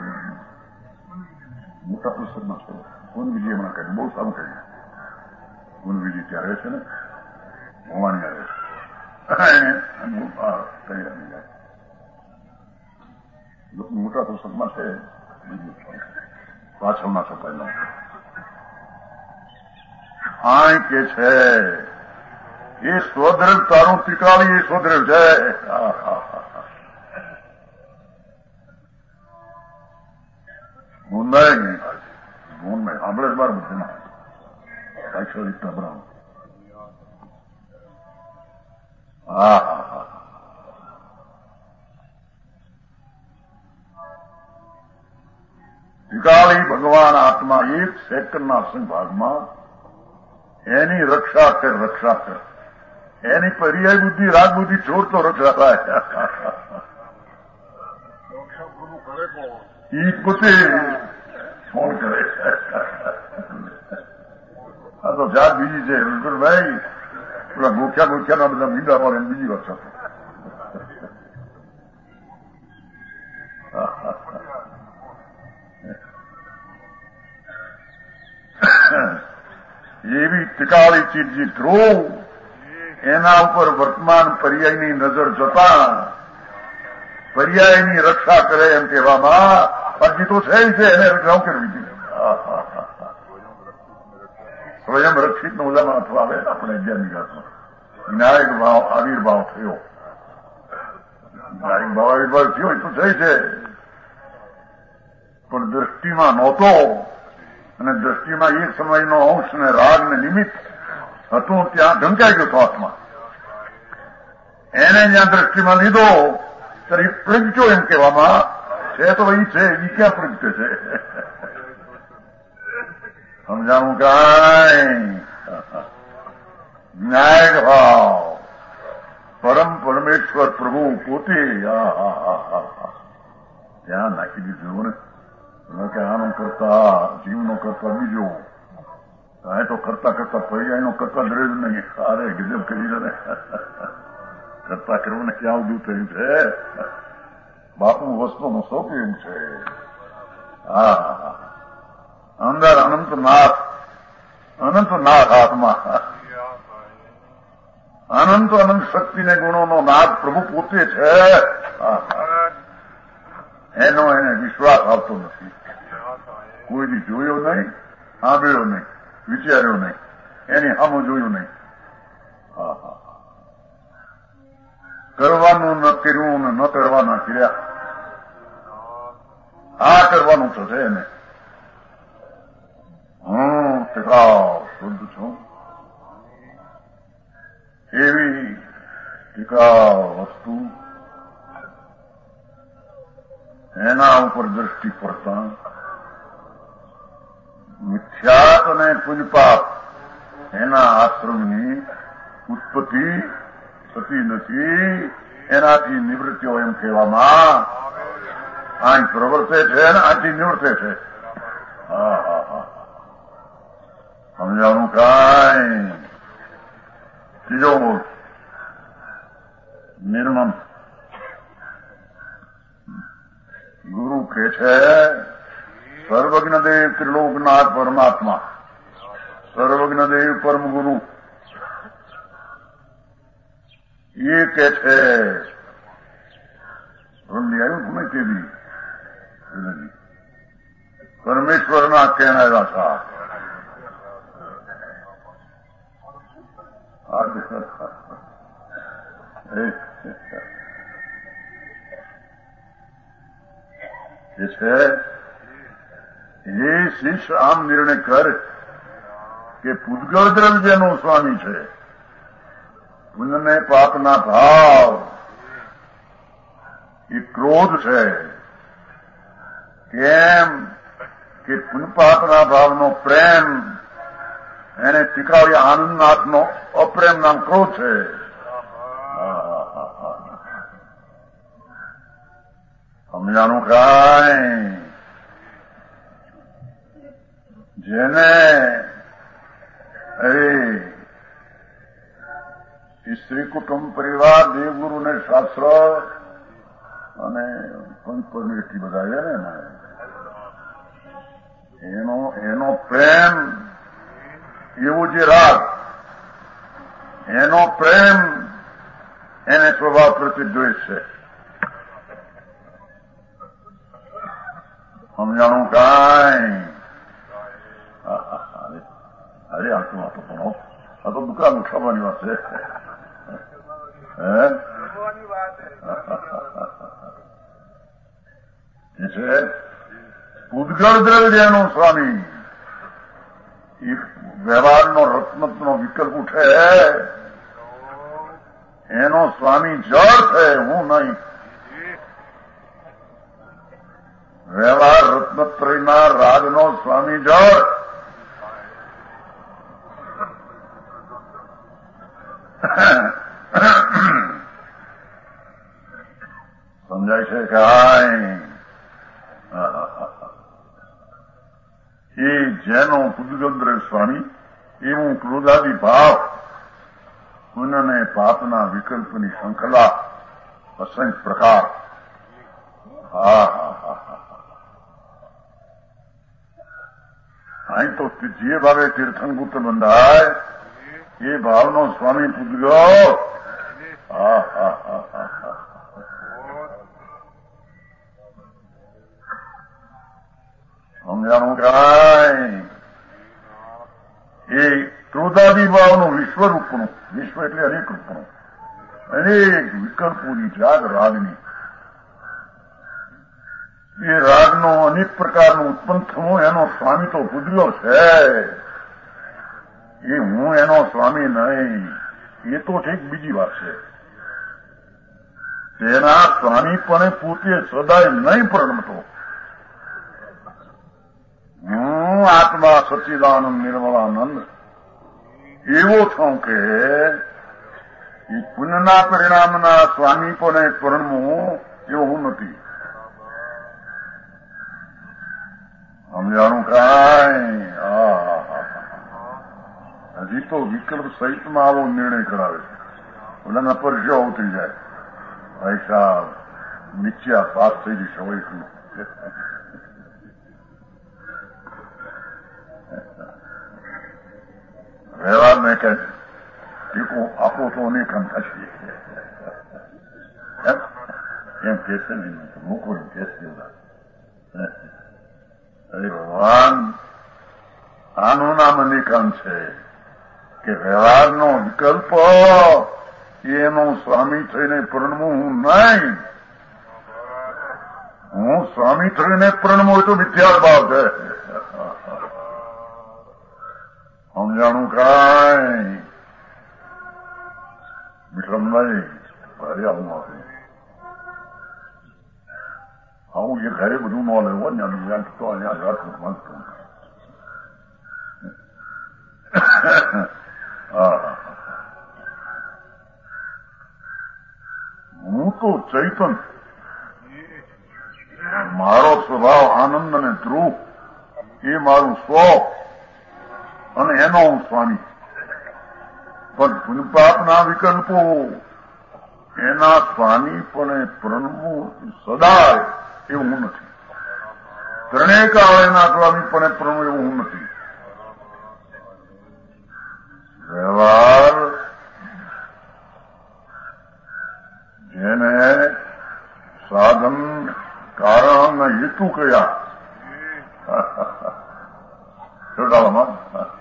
મોટા પુસ્તકમાં છે. ગુણ વિજય હમણાં કહ્યું બહુ સારું કહ્યું. ગુણ વિજય ત્યારે છે ને ભવાની આવે છે મોટા પુસ્તકમાં છે. પાછળના છપાયેલા આ કે છે એ સ્વદ્રવ તારું ત્રિકાળી એ સ્વદ્રવ છે. ગુંદાય નહીં ગુણ નહીં સાંભળે જ બાર બધે ના સાક્ષર રીતના બનાવો. હા હા હા ત્રિકાળી ભગવાન આત્મા એક સેકન્ડના સંભાગમાં એની રક્ષા કર રક્ષા કર. એની પર્યાય બુદ્ધિ રાગ બુદ્ધિ છોડ તો રક્ષા થાય. ઈ પોતે ફોન કરે આ તો જાત બીજી છે. ભાઈ પેલા ગોખ્યા ગોખ્યાના બધા મીંડા પર એમ બીજી વાત છે. એવી ટીકાળી ચીજ જે ધ્રુવ એના ઉપર વર્તમાન પર્યાયની નજર જતા પર્યાયની રક્ષા કરે એમ કહેવામાં બાકી તો છે છે એને રક્ષા કરવી જોઈએ. સ્વયં રક્ષિત નો ઉદાહરણ અથવા આવે આપણે અગિયારની ઘાતમાં ન્યાયિક ભાવ આવિર્ભાવ થયો. ન્યાયિક ભાવ આવિર્ભાવ થયો એ તો છે છે પણ દ્રષ્ટિમાં નહોતો અને દ્રષ્ટિમાં એક સમયનો અંશ ને રાગ ને નિમિત્ત હતું ત્યાં ઢંકાઈ ગયો હાથમાં. એને જ્યાં દ્રષ્ટિમાં લીધો ત્યારે એ પ્રગટ્યો એમ કહેવામાં છે તો એ છે એ ક્યાં પ્રગટે છે સમજાણું કાંઈ ન્યાયિક ભાવ પરમ પરમેશ્વર પ્રભુ પોતે ત્યાં નાખી દીધું ને કે આનો કરતા જીવનો કરતા બીજો આ તો કરતા કરતા પર્યાયનો કરતા ડરે જ નહીં. અરે ગજબ કરી ને કરતા કરવું ને ક્યાં ઉદું થયું છે બાપુ વસ્તુનું સોંપ્યું છે. હા અંદર અનંત નાથ અનંત નાથ હાથમાં અનંત અનંત શક્તિને ગુણોનો નાથ પ્રભુ પોતે છે. એનો એને વિશ્વાસ આવતો નથી. કોઈની જોયો નહીં, સાંભળ્યો નહીં, વિચાર્યો નહીં, એની સામું જોયું નહીં. કરવાનું ન કર્યું ને ન કરવાના કર્યા. આ કરવાનું તો છે એને. હું ટીકાવ શુદ્ધ છું એવી ટીકાવ વસ્તુ એના ઉપર દ્રષ્ટિ પડતા મિથ્યાત અને પુંજપાપ એના આશ્રમની ઉત્પત્તિ થતી નથી. એનાથી નિવૃત્તિઓ એમ કહેવામાં આમ પ્રવર્તે છે અને આથી નિવૃત્તે છે. હા હા હા સમજાવનું કાંઈ. ત્રીજો બોલ નિર્મમ. ગુરુ કે છે સર્વજ્ઞ દેવ ત્રિલોકનાથ પરમાત્મા, સર્વજ્ઞ દેવ પરમ ગુરુ એ કે છે આવ્યું ને કેવી પરમેશ્વરના કહેનારા હતા. એ છે એ શિષ્ય આમ નિર્ણય કર કે પૂતગળ દ્રવ્યનો સ્વામી છે. પુણ્યને પાપના ભાવ એ ક્રોધ છે. કેમ કે પુણ્યપાપના ભાવનો પ્રેમ એને ટીકાવી આનંદનાથનો અપ્રેમ નામ ક્રોધ છે. સમજાણું કાંઈ. જેને અરે સ્ત્રી કુટુંબ પરિવાર દેવગુરુ ને શાસ્ત્ર અને પંચ પરમેષ્ઠી બધા ને એનો એનો પ્રેમ એવો જે રાગ એનો પ્રેમ એને સ્વભાવ પ્રતિ દ્વેષ છે. સમજાણું કાંઈ. અરે આ તો આ તો પણ આ તો દુકાન ઉઠાવવાની વાત છે. હે છે ઉદગળ દ્રવ્યનો સ્વામી એ વ્યવહારનો રત્નનો વિકલ્પ ઉઠે એનો સ્વામી જળ છે, હું નહીં. વ્યવહાર રત્નત્રયના રાગનો સ્વામી જળ. સમજાય છે કાંઈ. એ જેનો પુદગંદ્ર સ્વામી એવું ક્રોધાદી ભાવ પુણ્ય અને પાપના વિકલ્પની શૃંખલા અસંખ્ય પ્રકાર. હા હા હા અહીં તો જે ભાવે તીર્થંકુટ બંધાય એ ભાવનો સ્વામી પૂજ્યો. હા હા હા હા હા સમજાણું કાંઈ એ ક્રોધાદી ભાવનું વિશ્વરૂપનું, વિશ્વ એટલે અનેક રૂપનું, અનેક વિકલ્પોની જાગ રાગની, એ રાગનો અનેક પ્રકારનો ઉત્પન્ન થવો એનો સ્વામી તો પૂજ્યો છે. એ હું એનો સ્વામી નહીં, એ તો ઠીક બીજી વાત છે. તેના સ્વામીપણે પોતે સદાય નહીં પ્રણમતો. હું આત્મા સચ્ચિદાનંદ નિર્મળાનંદ એવો છું કે એ પુણ્યના પરિણામના સ્વામીપણે પ્રણમવું એવું હું નથી. સમજાણું કાંઈ? હજી તો વિકલ્પ સહિતમાં આવો નિર્ણય કરાવે છે. ઓલાના પરસ્યો ઉતરી જાય. ભાઈ સાહેબ નીચે પાસ થયેલી સવાઈ વ્યવહાર ને કહે ટીકો આપો તો અનેક આમ થશે એમ કે છે ને મૂકો એમ કે છે. અરે ભગવાન આનું નામ અનેકાન છે કે વ્યવહારનો વિકલ્પ એનો સ્વામી થઈને પ્રણમું હું નહીં. હું સ્વામી થઈને પ્રણમું હોય તો મિથ્યા ભાવ છે. સમજાણું કાંઈ? વિક્રમભાઈ ભારે આવું આપે આવું એ ઘરે બધું ન લેવું ને તો અહીંયા રાજકોટ માંગતું. હું તો ચૈતન, મારો સ્વભાવ આનંદ અને ધ્રુવ, એ મારું સ્વ અને એનો હું સ્વામી. પણ પુણ્યપાપના વિકલ્પો એના સ્વામીપણે પ્રણમવું સદાય એવું હું નથી. ત્રણેય કાળ એના સ્વામીપણે પ્રણમવું એવું હું નથી. વ્યવહાર જેને સાધન કારણ અને હેતુ કયા છોટાલામાં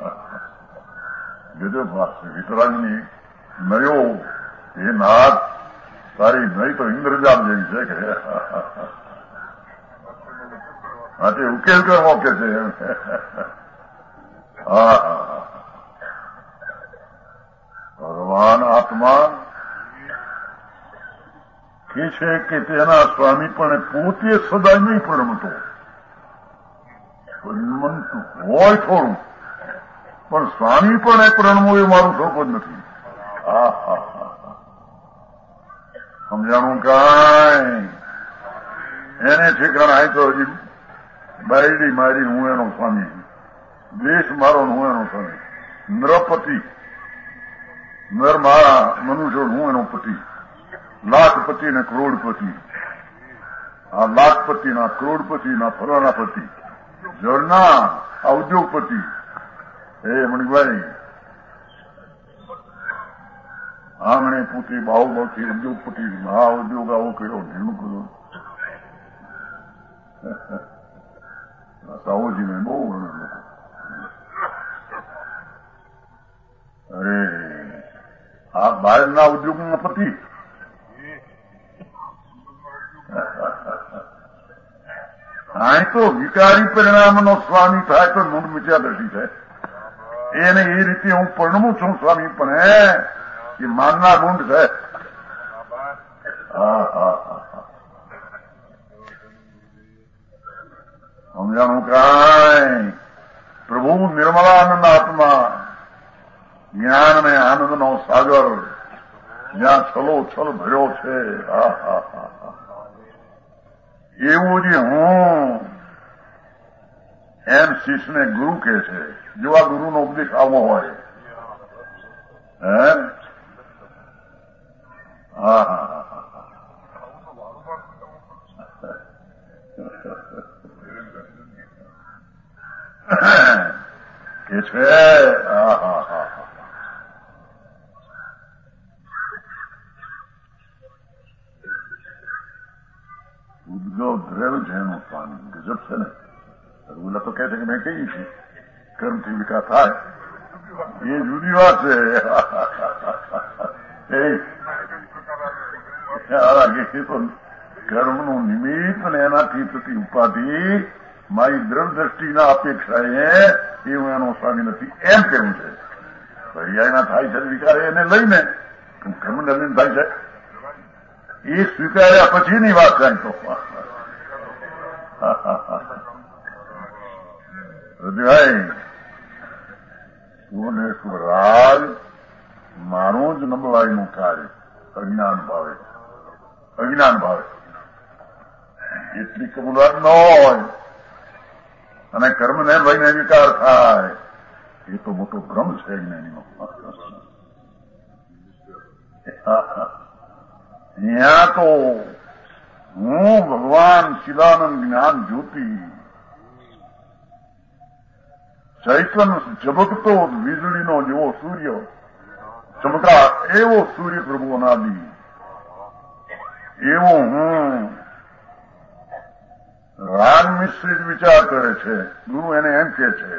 જુદો વિતરાગની નયો એ નાદ તારી નહીં તો ઇન્દ્રજામ જેવી છે કે હા તે ઉકેલ કરવો કે છે. હા ભગવાન આત્મા કે છે કે તેના સ્વામી પણ પોતે સદાય નહીં પ્રણમતો. મનતું હોય થોડું પણ સ્વામી પણ એ પ્રણમવું એ મારું સ્વપ જ નથી. હા હા હા સમજાણું કાંઈ? એને ઠેકાણ આય તો હજી બાયડી મારી હું એનો સ્વામી, દેશ મારો હું એનો સ્વામી, નરપતિ નર મારા મનુષ્ય હું એનો પતિ, લાખપતિ ને કરોડપતિ, આ લાખપતિ ના કરોડપતિ ના ફલાણા પતિ, જળના આ ઉદ્યોગપતિ. એ મણિભાઈ આંગણે પૂતી બાહુબળથી ઉદ્યોગપતિ મહા ઉદ્યોગ આવો કર્યો ઘણું કર્યો. સાહુજીને બહુ વર્ણન લોકો. અરે આ બહારના ઉદ્યોગમાં પતિ, અહીં તો વિકારી પરિણામનો સ્વામી થાય તો મૂળ મિથ્યા દ્રષ્ટિ છે. એને એ રીતે હું પરણમું છું સ્વામી પણ હે એ માનના ગુંડ છે. હા હા હા સમજાણું કાંઈ? પ્રભુ નિર્મળાનંદ આત્મા, જ્ઞાન અને આનંદનો સાગર જ્યાં છલો છલ ભર્યો છે. હા હા હા એવું જે હું એમ શિષ્યને ગુરુ કહે છે. જો આ ગુરુનો ઉપદેશ આવો હોય. હે હા હા હા છે હા હા હા ઉદ્ગવ દ્રવ છે એનું સ્વામી ગજબ છે ને ઓલા તો કહે છે કે મેં કહીએ છીએ કર્મથી વિકાસ થાય એ જુદી વાત છે કર્મનું નિમિત્ત અને એનાથી થતી ઉપાધિ મારી દ્રઢ દ્રષ્ટિના અપેક્ષાએ એ હું એનો સ્વામી નથી એમ કેવું છે પર્યાયના થાય છે વિચાર એને લઈને કર્મને લઈને થાય છે એ સ્વીકાર્યા પછીની વાત થાય તો હૃદયભાઈ સુવર્ણેશ્વરાજ મારું જ નબળાઈનું કાર્ય અજ્ઞાન ભાવે અજ્ઞાન ભાવે એટલી કબૂલાત ન હોય અને કર્મને લઈને વિકાર થાય એ તો મોટો ભ્રમ છે જ્ઞાનીનો ત્યાં તો હું ભગવાન શિલાનંદ જ્ઞાન જ્યોતિ ચૈતન્ય ઝબકતો વીજળીનો જેવો સૂર્ય ચમકા એવો સૂર્ય પ્રભુ અનાદિ એવો હું રાગ મિશ્રિત વિચાર કરે છે ગુરુ એને એમ કે છે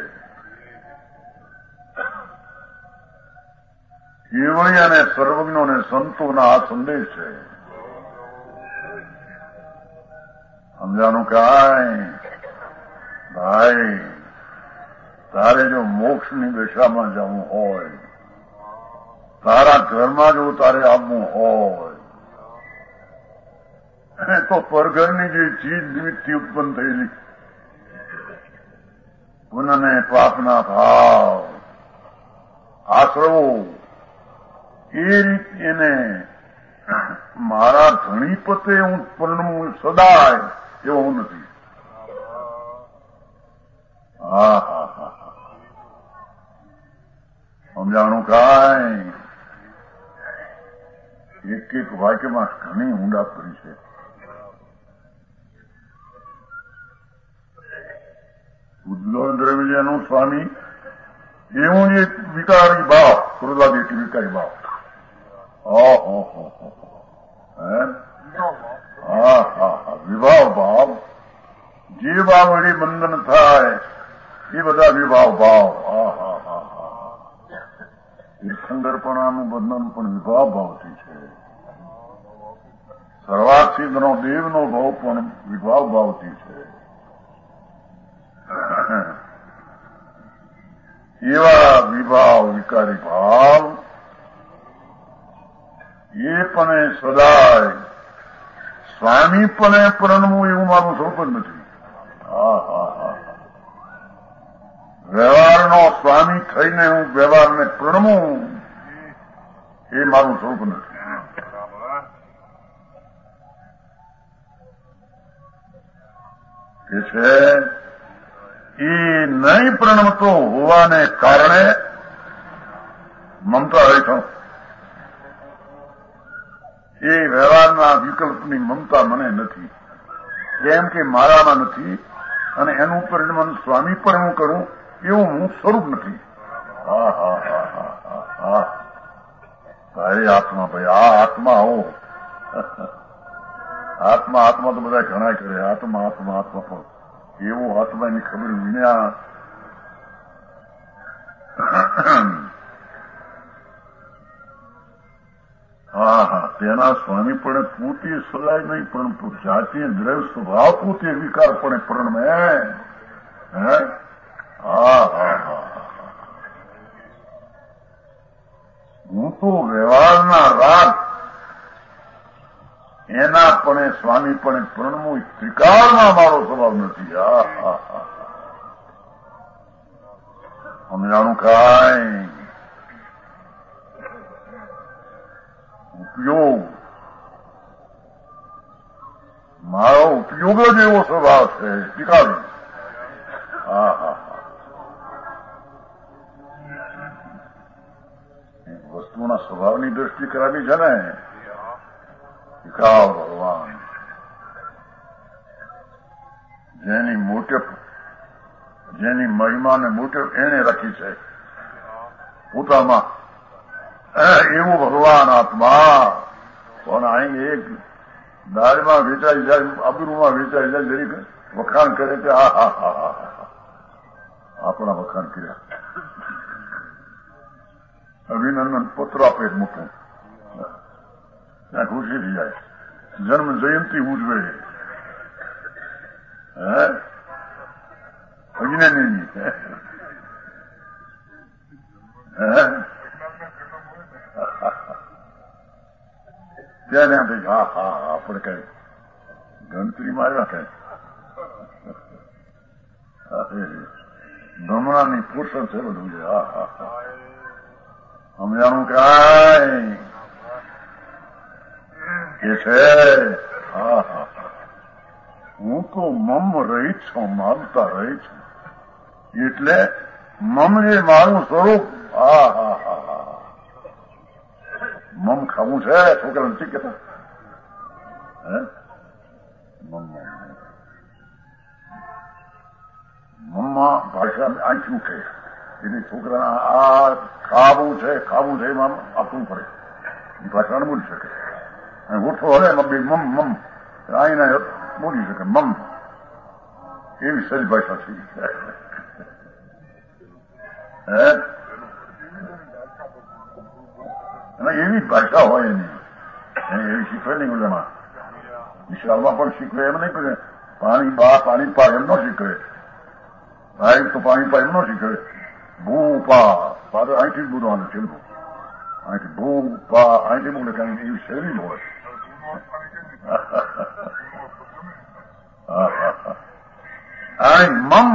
કેવળી અને સર્વજ્ઞોને સંતોના આ સંદેશ છે સમજાનું કાંઈ ભાઈ તારે જો મોક્ષની દિશામાં જવું હોય તારા ઘરમાં જો તારે આવવું હોય તો પરઘરની જે ચીજ નિમિત્તથી ઉત્પન્ન થયેલી પુનઃને પાપના ભાવ આશ્રવો એ રીત એને મારા ધણીપતે હું પરણવું સદાય એવો હું નથી હા હા હા સમજાણું કાંઈ એક એક વાક્યમાં ઘણી ઊંડા પડી છે ઉદ્ગવ દ્રવ્યનું સ્વામી એવું એક વિકારી ભાવ ક્રોધાદી એક વિકારી ભાવ ઓહો હે હા હા હા વિભાવ ભાવ જે ભાવ વળી બંધન થાય એ બધા વિભાવ ભાવ હા હા હા હા તીર્થંકરપણાનું બંધન પણ વિભાવ ભાવથી છે સર્વાસિદ્ધનો દેવનો ભાવ પણ વિભાવ ભાવથી છે એવા વિભાવ વિકારી ભાવ એ પણ સદાય સ્વામી પણ પરણવું એવું મારું સ્વરૂપ જ નથી હા હા હા વ્યવહારનો સ્વામી થઈને હું વ્યવહારને પ્રણમું એ મારું સ્વરૂપ નથી કે છે એ નહીં પ્રણમતો હોવાને કારણે મમતા રહેતો એ વ્યવહારના વિકલ્પની મમતા મને નથી કેમ કે મારામાં નથી અને એનું પરિણામ સ્વામી પણ હું કરું એવું હું સ્વરૂપ નથી હા હા હા હા હા હા ભાઈ આત્મા ભાઈ આ આત્મા આવો આત્મા આત્મા તો બધા ઘણા કરે આત્મા આત્મા આત્મા પણ એવો આત્માની ખબર વિના હા હા તેના સ્વામી પણ પોતે સલાય નહીં પરંતુ જાતીય દ્રવ્ય સ્વભાવ પોતે વિકાર પણ પરણમે હે હા હા હા હું તો વ્યવહારના રાગ એના પણ સ્વામી પણ પ્રણમું ત્રિકાળમાં મારો સ્વભાવ નથી હા હા હા સમજાણું કાંઈ ઉપયોગ મારો ઉપયોગ જ એવો સ્વભાવ છે સ્વીકારું હા હા હા વસ્તુના સ્વભાવની દ્રષ્ટિ કરાવી છે ને સ્વીકાર ભગવાન જેની મોટપ જેની મહિમાને મોટે એને રાખી છે પોતામાં એવું ભગવાન આત્મા પણ અહીં એક દાળમાં વેચાઈ જાય, આબરૂમાં વેચાઈ જાય, જરીક વખાણ કરે કે હા હા હા હા હા આપણા વખાણ કર્યા. અભિનંદન પત્ર આપે મોટું, ત્યાં ખુશી થઈ જાય. જન્મ જયંતિ ઉજવે હે અજ્ઞાની ત્યારે આપણે હા હા આપણે કઈ ગણતરીમાં આવ્યા કઈ ભ્રમણાની પોષણ છે બધું છે. હા હા હા સમજાણું કાય કે છે. હા હા હું તો મમ રહી છું, માનતા રહી છું, એટલે મમ એ મારું સ્વરૂપ. હા હા હા હા મમ ખાવું છે છોકરા નથી કેતા હે મમ મમ્મા ભાષા આંખ્યું કે એટલે છોકરા આ ખાવું છે ખાવું છે એમાં આપવું પડે. એ ભાષા બોલી શકે. ગોઠવો હવે મમ મમ આઈને બોલી શકે મમ. એવી સજ ભાષા છે હે એવી ભાષા હોય એની એવી શીખવે નહીં. ઓલામાં વિશાળમાં પણ શીખવે એમ નહીં કે પાણી બા પાણી પા એમ ન શીખવે. ભાઈ તો પાણી પા એમ ન શીખવે. ભૂ પા પાછળ અહીંથી જ બોલવાનું છે. અહીંથી ભૂ પા અહીંથી બોલે કારણ કે એવી શૈલી જ હોય. મમ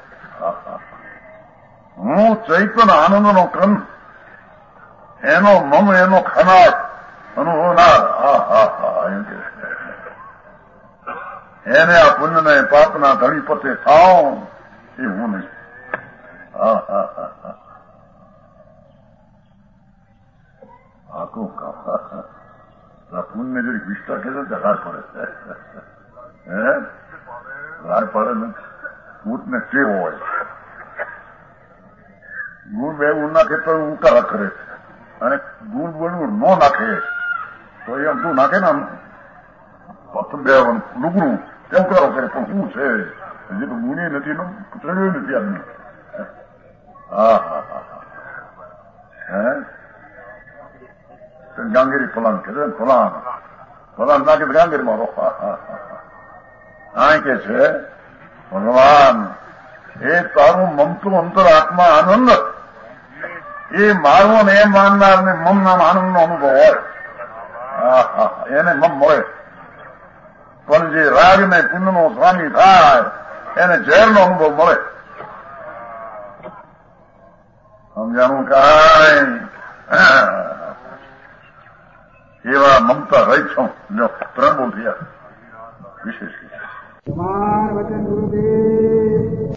હું ચૈતન આનંદનો કંદ, એનો મમ એનો ખનાટ અનુભવનાર. હા હા હા એમ કે એને આ પુણ્યને પાપના ધણીપતે થાવ એ હું નહીં. હા હા હા હા આખું કામ પુણ્ય જરી વિસ્તાર કે રાડ પડે હે રાડ પડે ને ઊંટને ટેવ હોય. ગુણ બે ગુણ નાખે તો ઉતારા કરે અને ગુણ બોલવું ન નાખે તો એમ શું નાખે ને આમ બે લુગડું કેમ કરો કરે પણ શું છે હજી તો ગુણી નથી ને ચડ્યું નથી આદમી. હા હા હા હે ગાંગીરી ફલાન કે છે ફલાન ફલાન નાખે તો ગાંગીરી મારો. આ કે છે ભગવાન એ તારું મમતું અંતર આત્મા આનંદ એ મારવો ને એમ માનનાર ને મમ નામ આનંદ નો અનુભવ હોય. હા હા એને મમ મળે. પણ જે રાગ ને પુણ્ય નો સ્વામી થાય એને ઝેર નો અનુભવ મળે. સમજાણું કાંઈ એવા મમતા રહી છું. જો ત્રણ બોલ થયા વિશેષ વચન ગુરુદેવ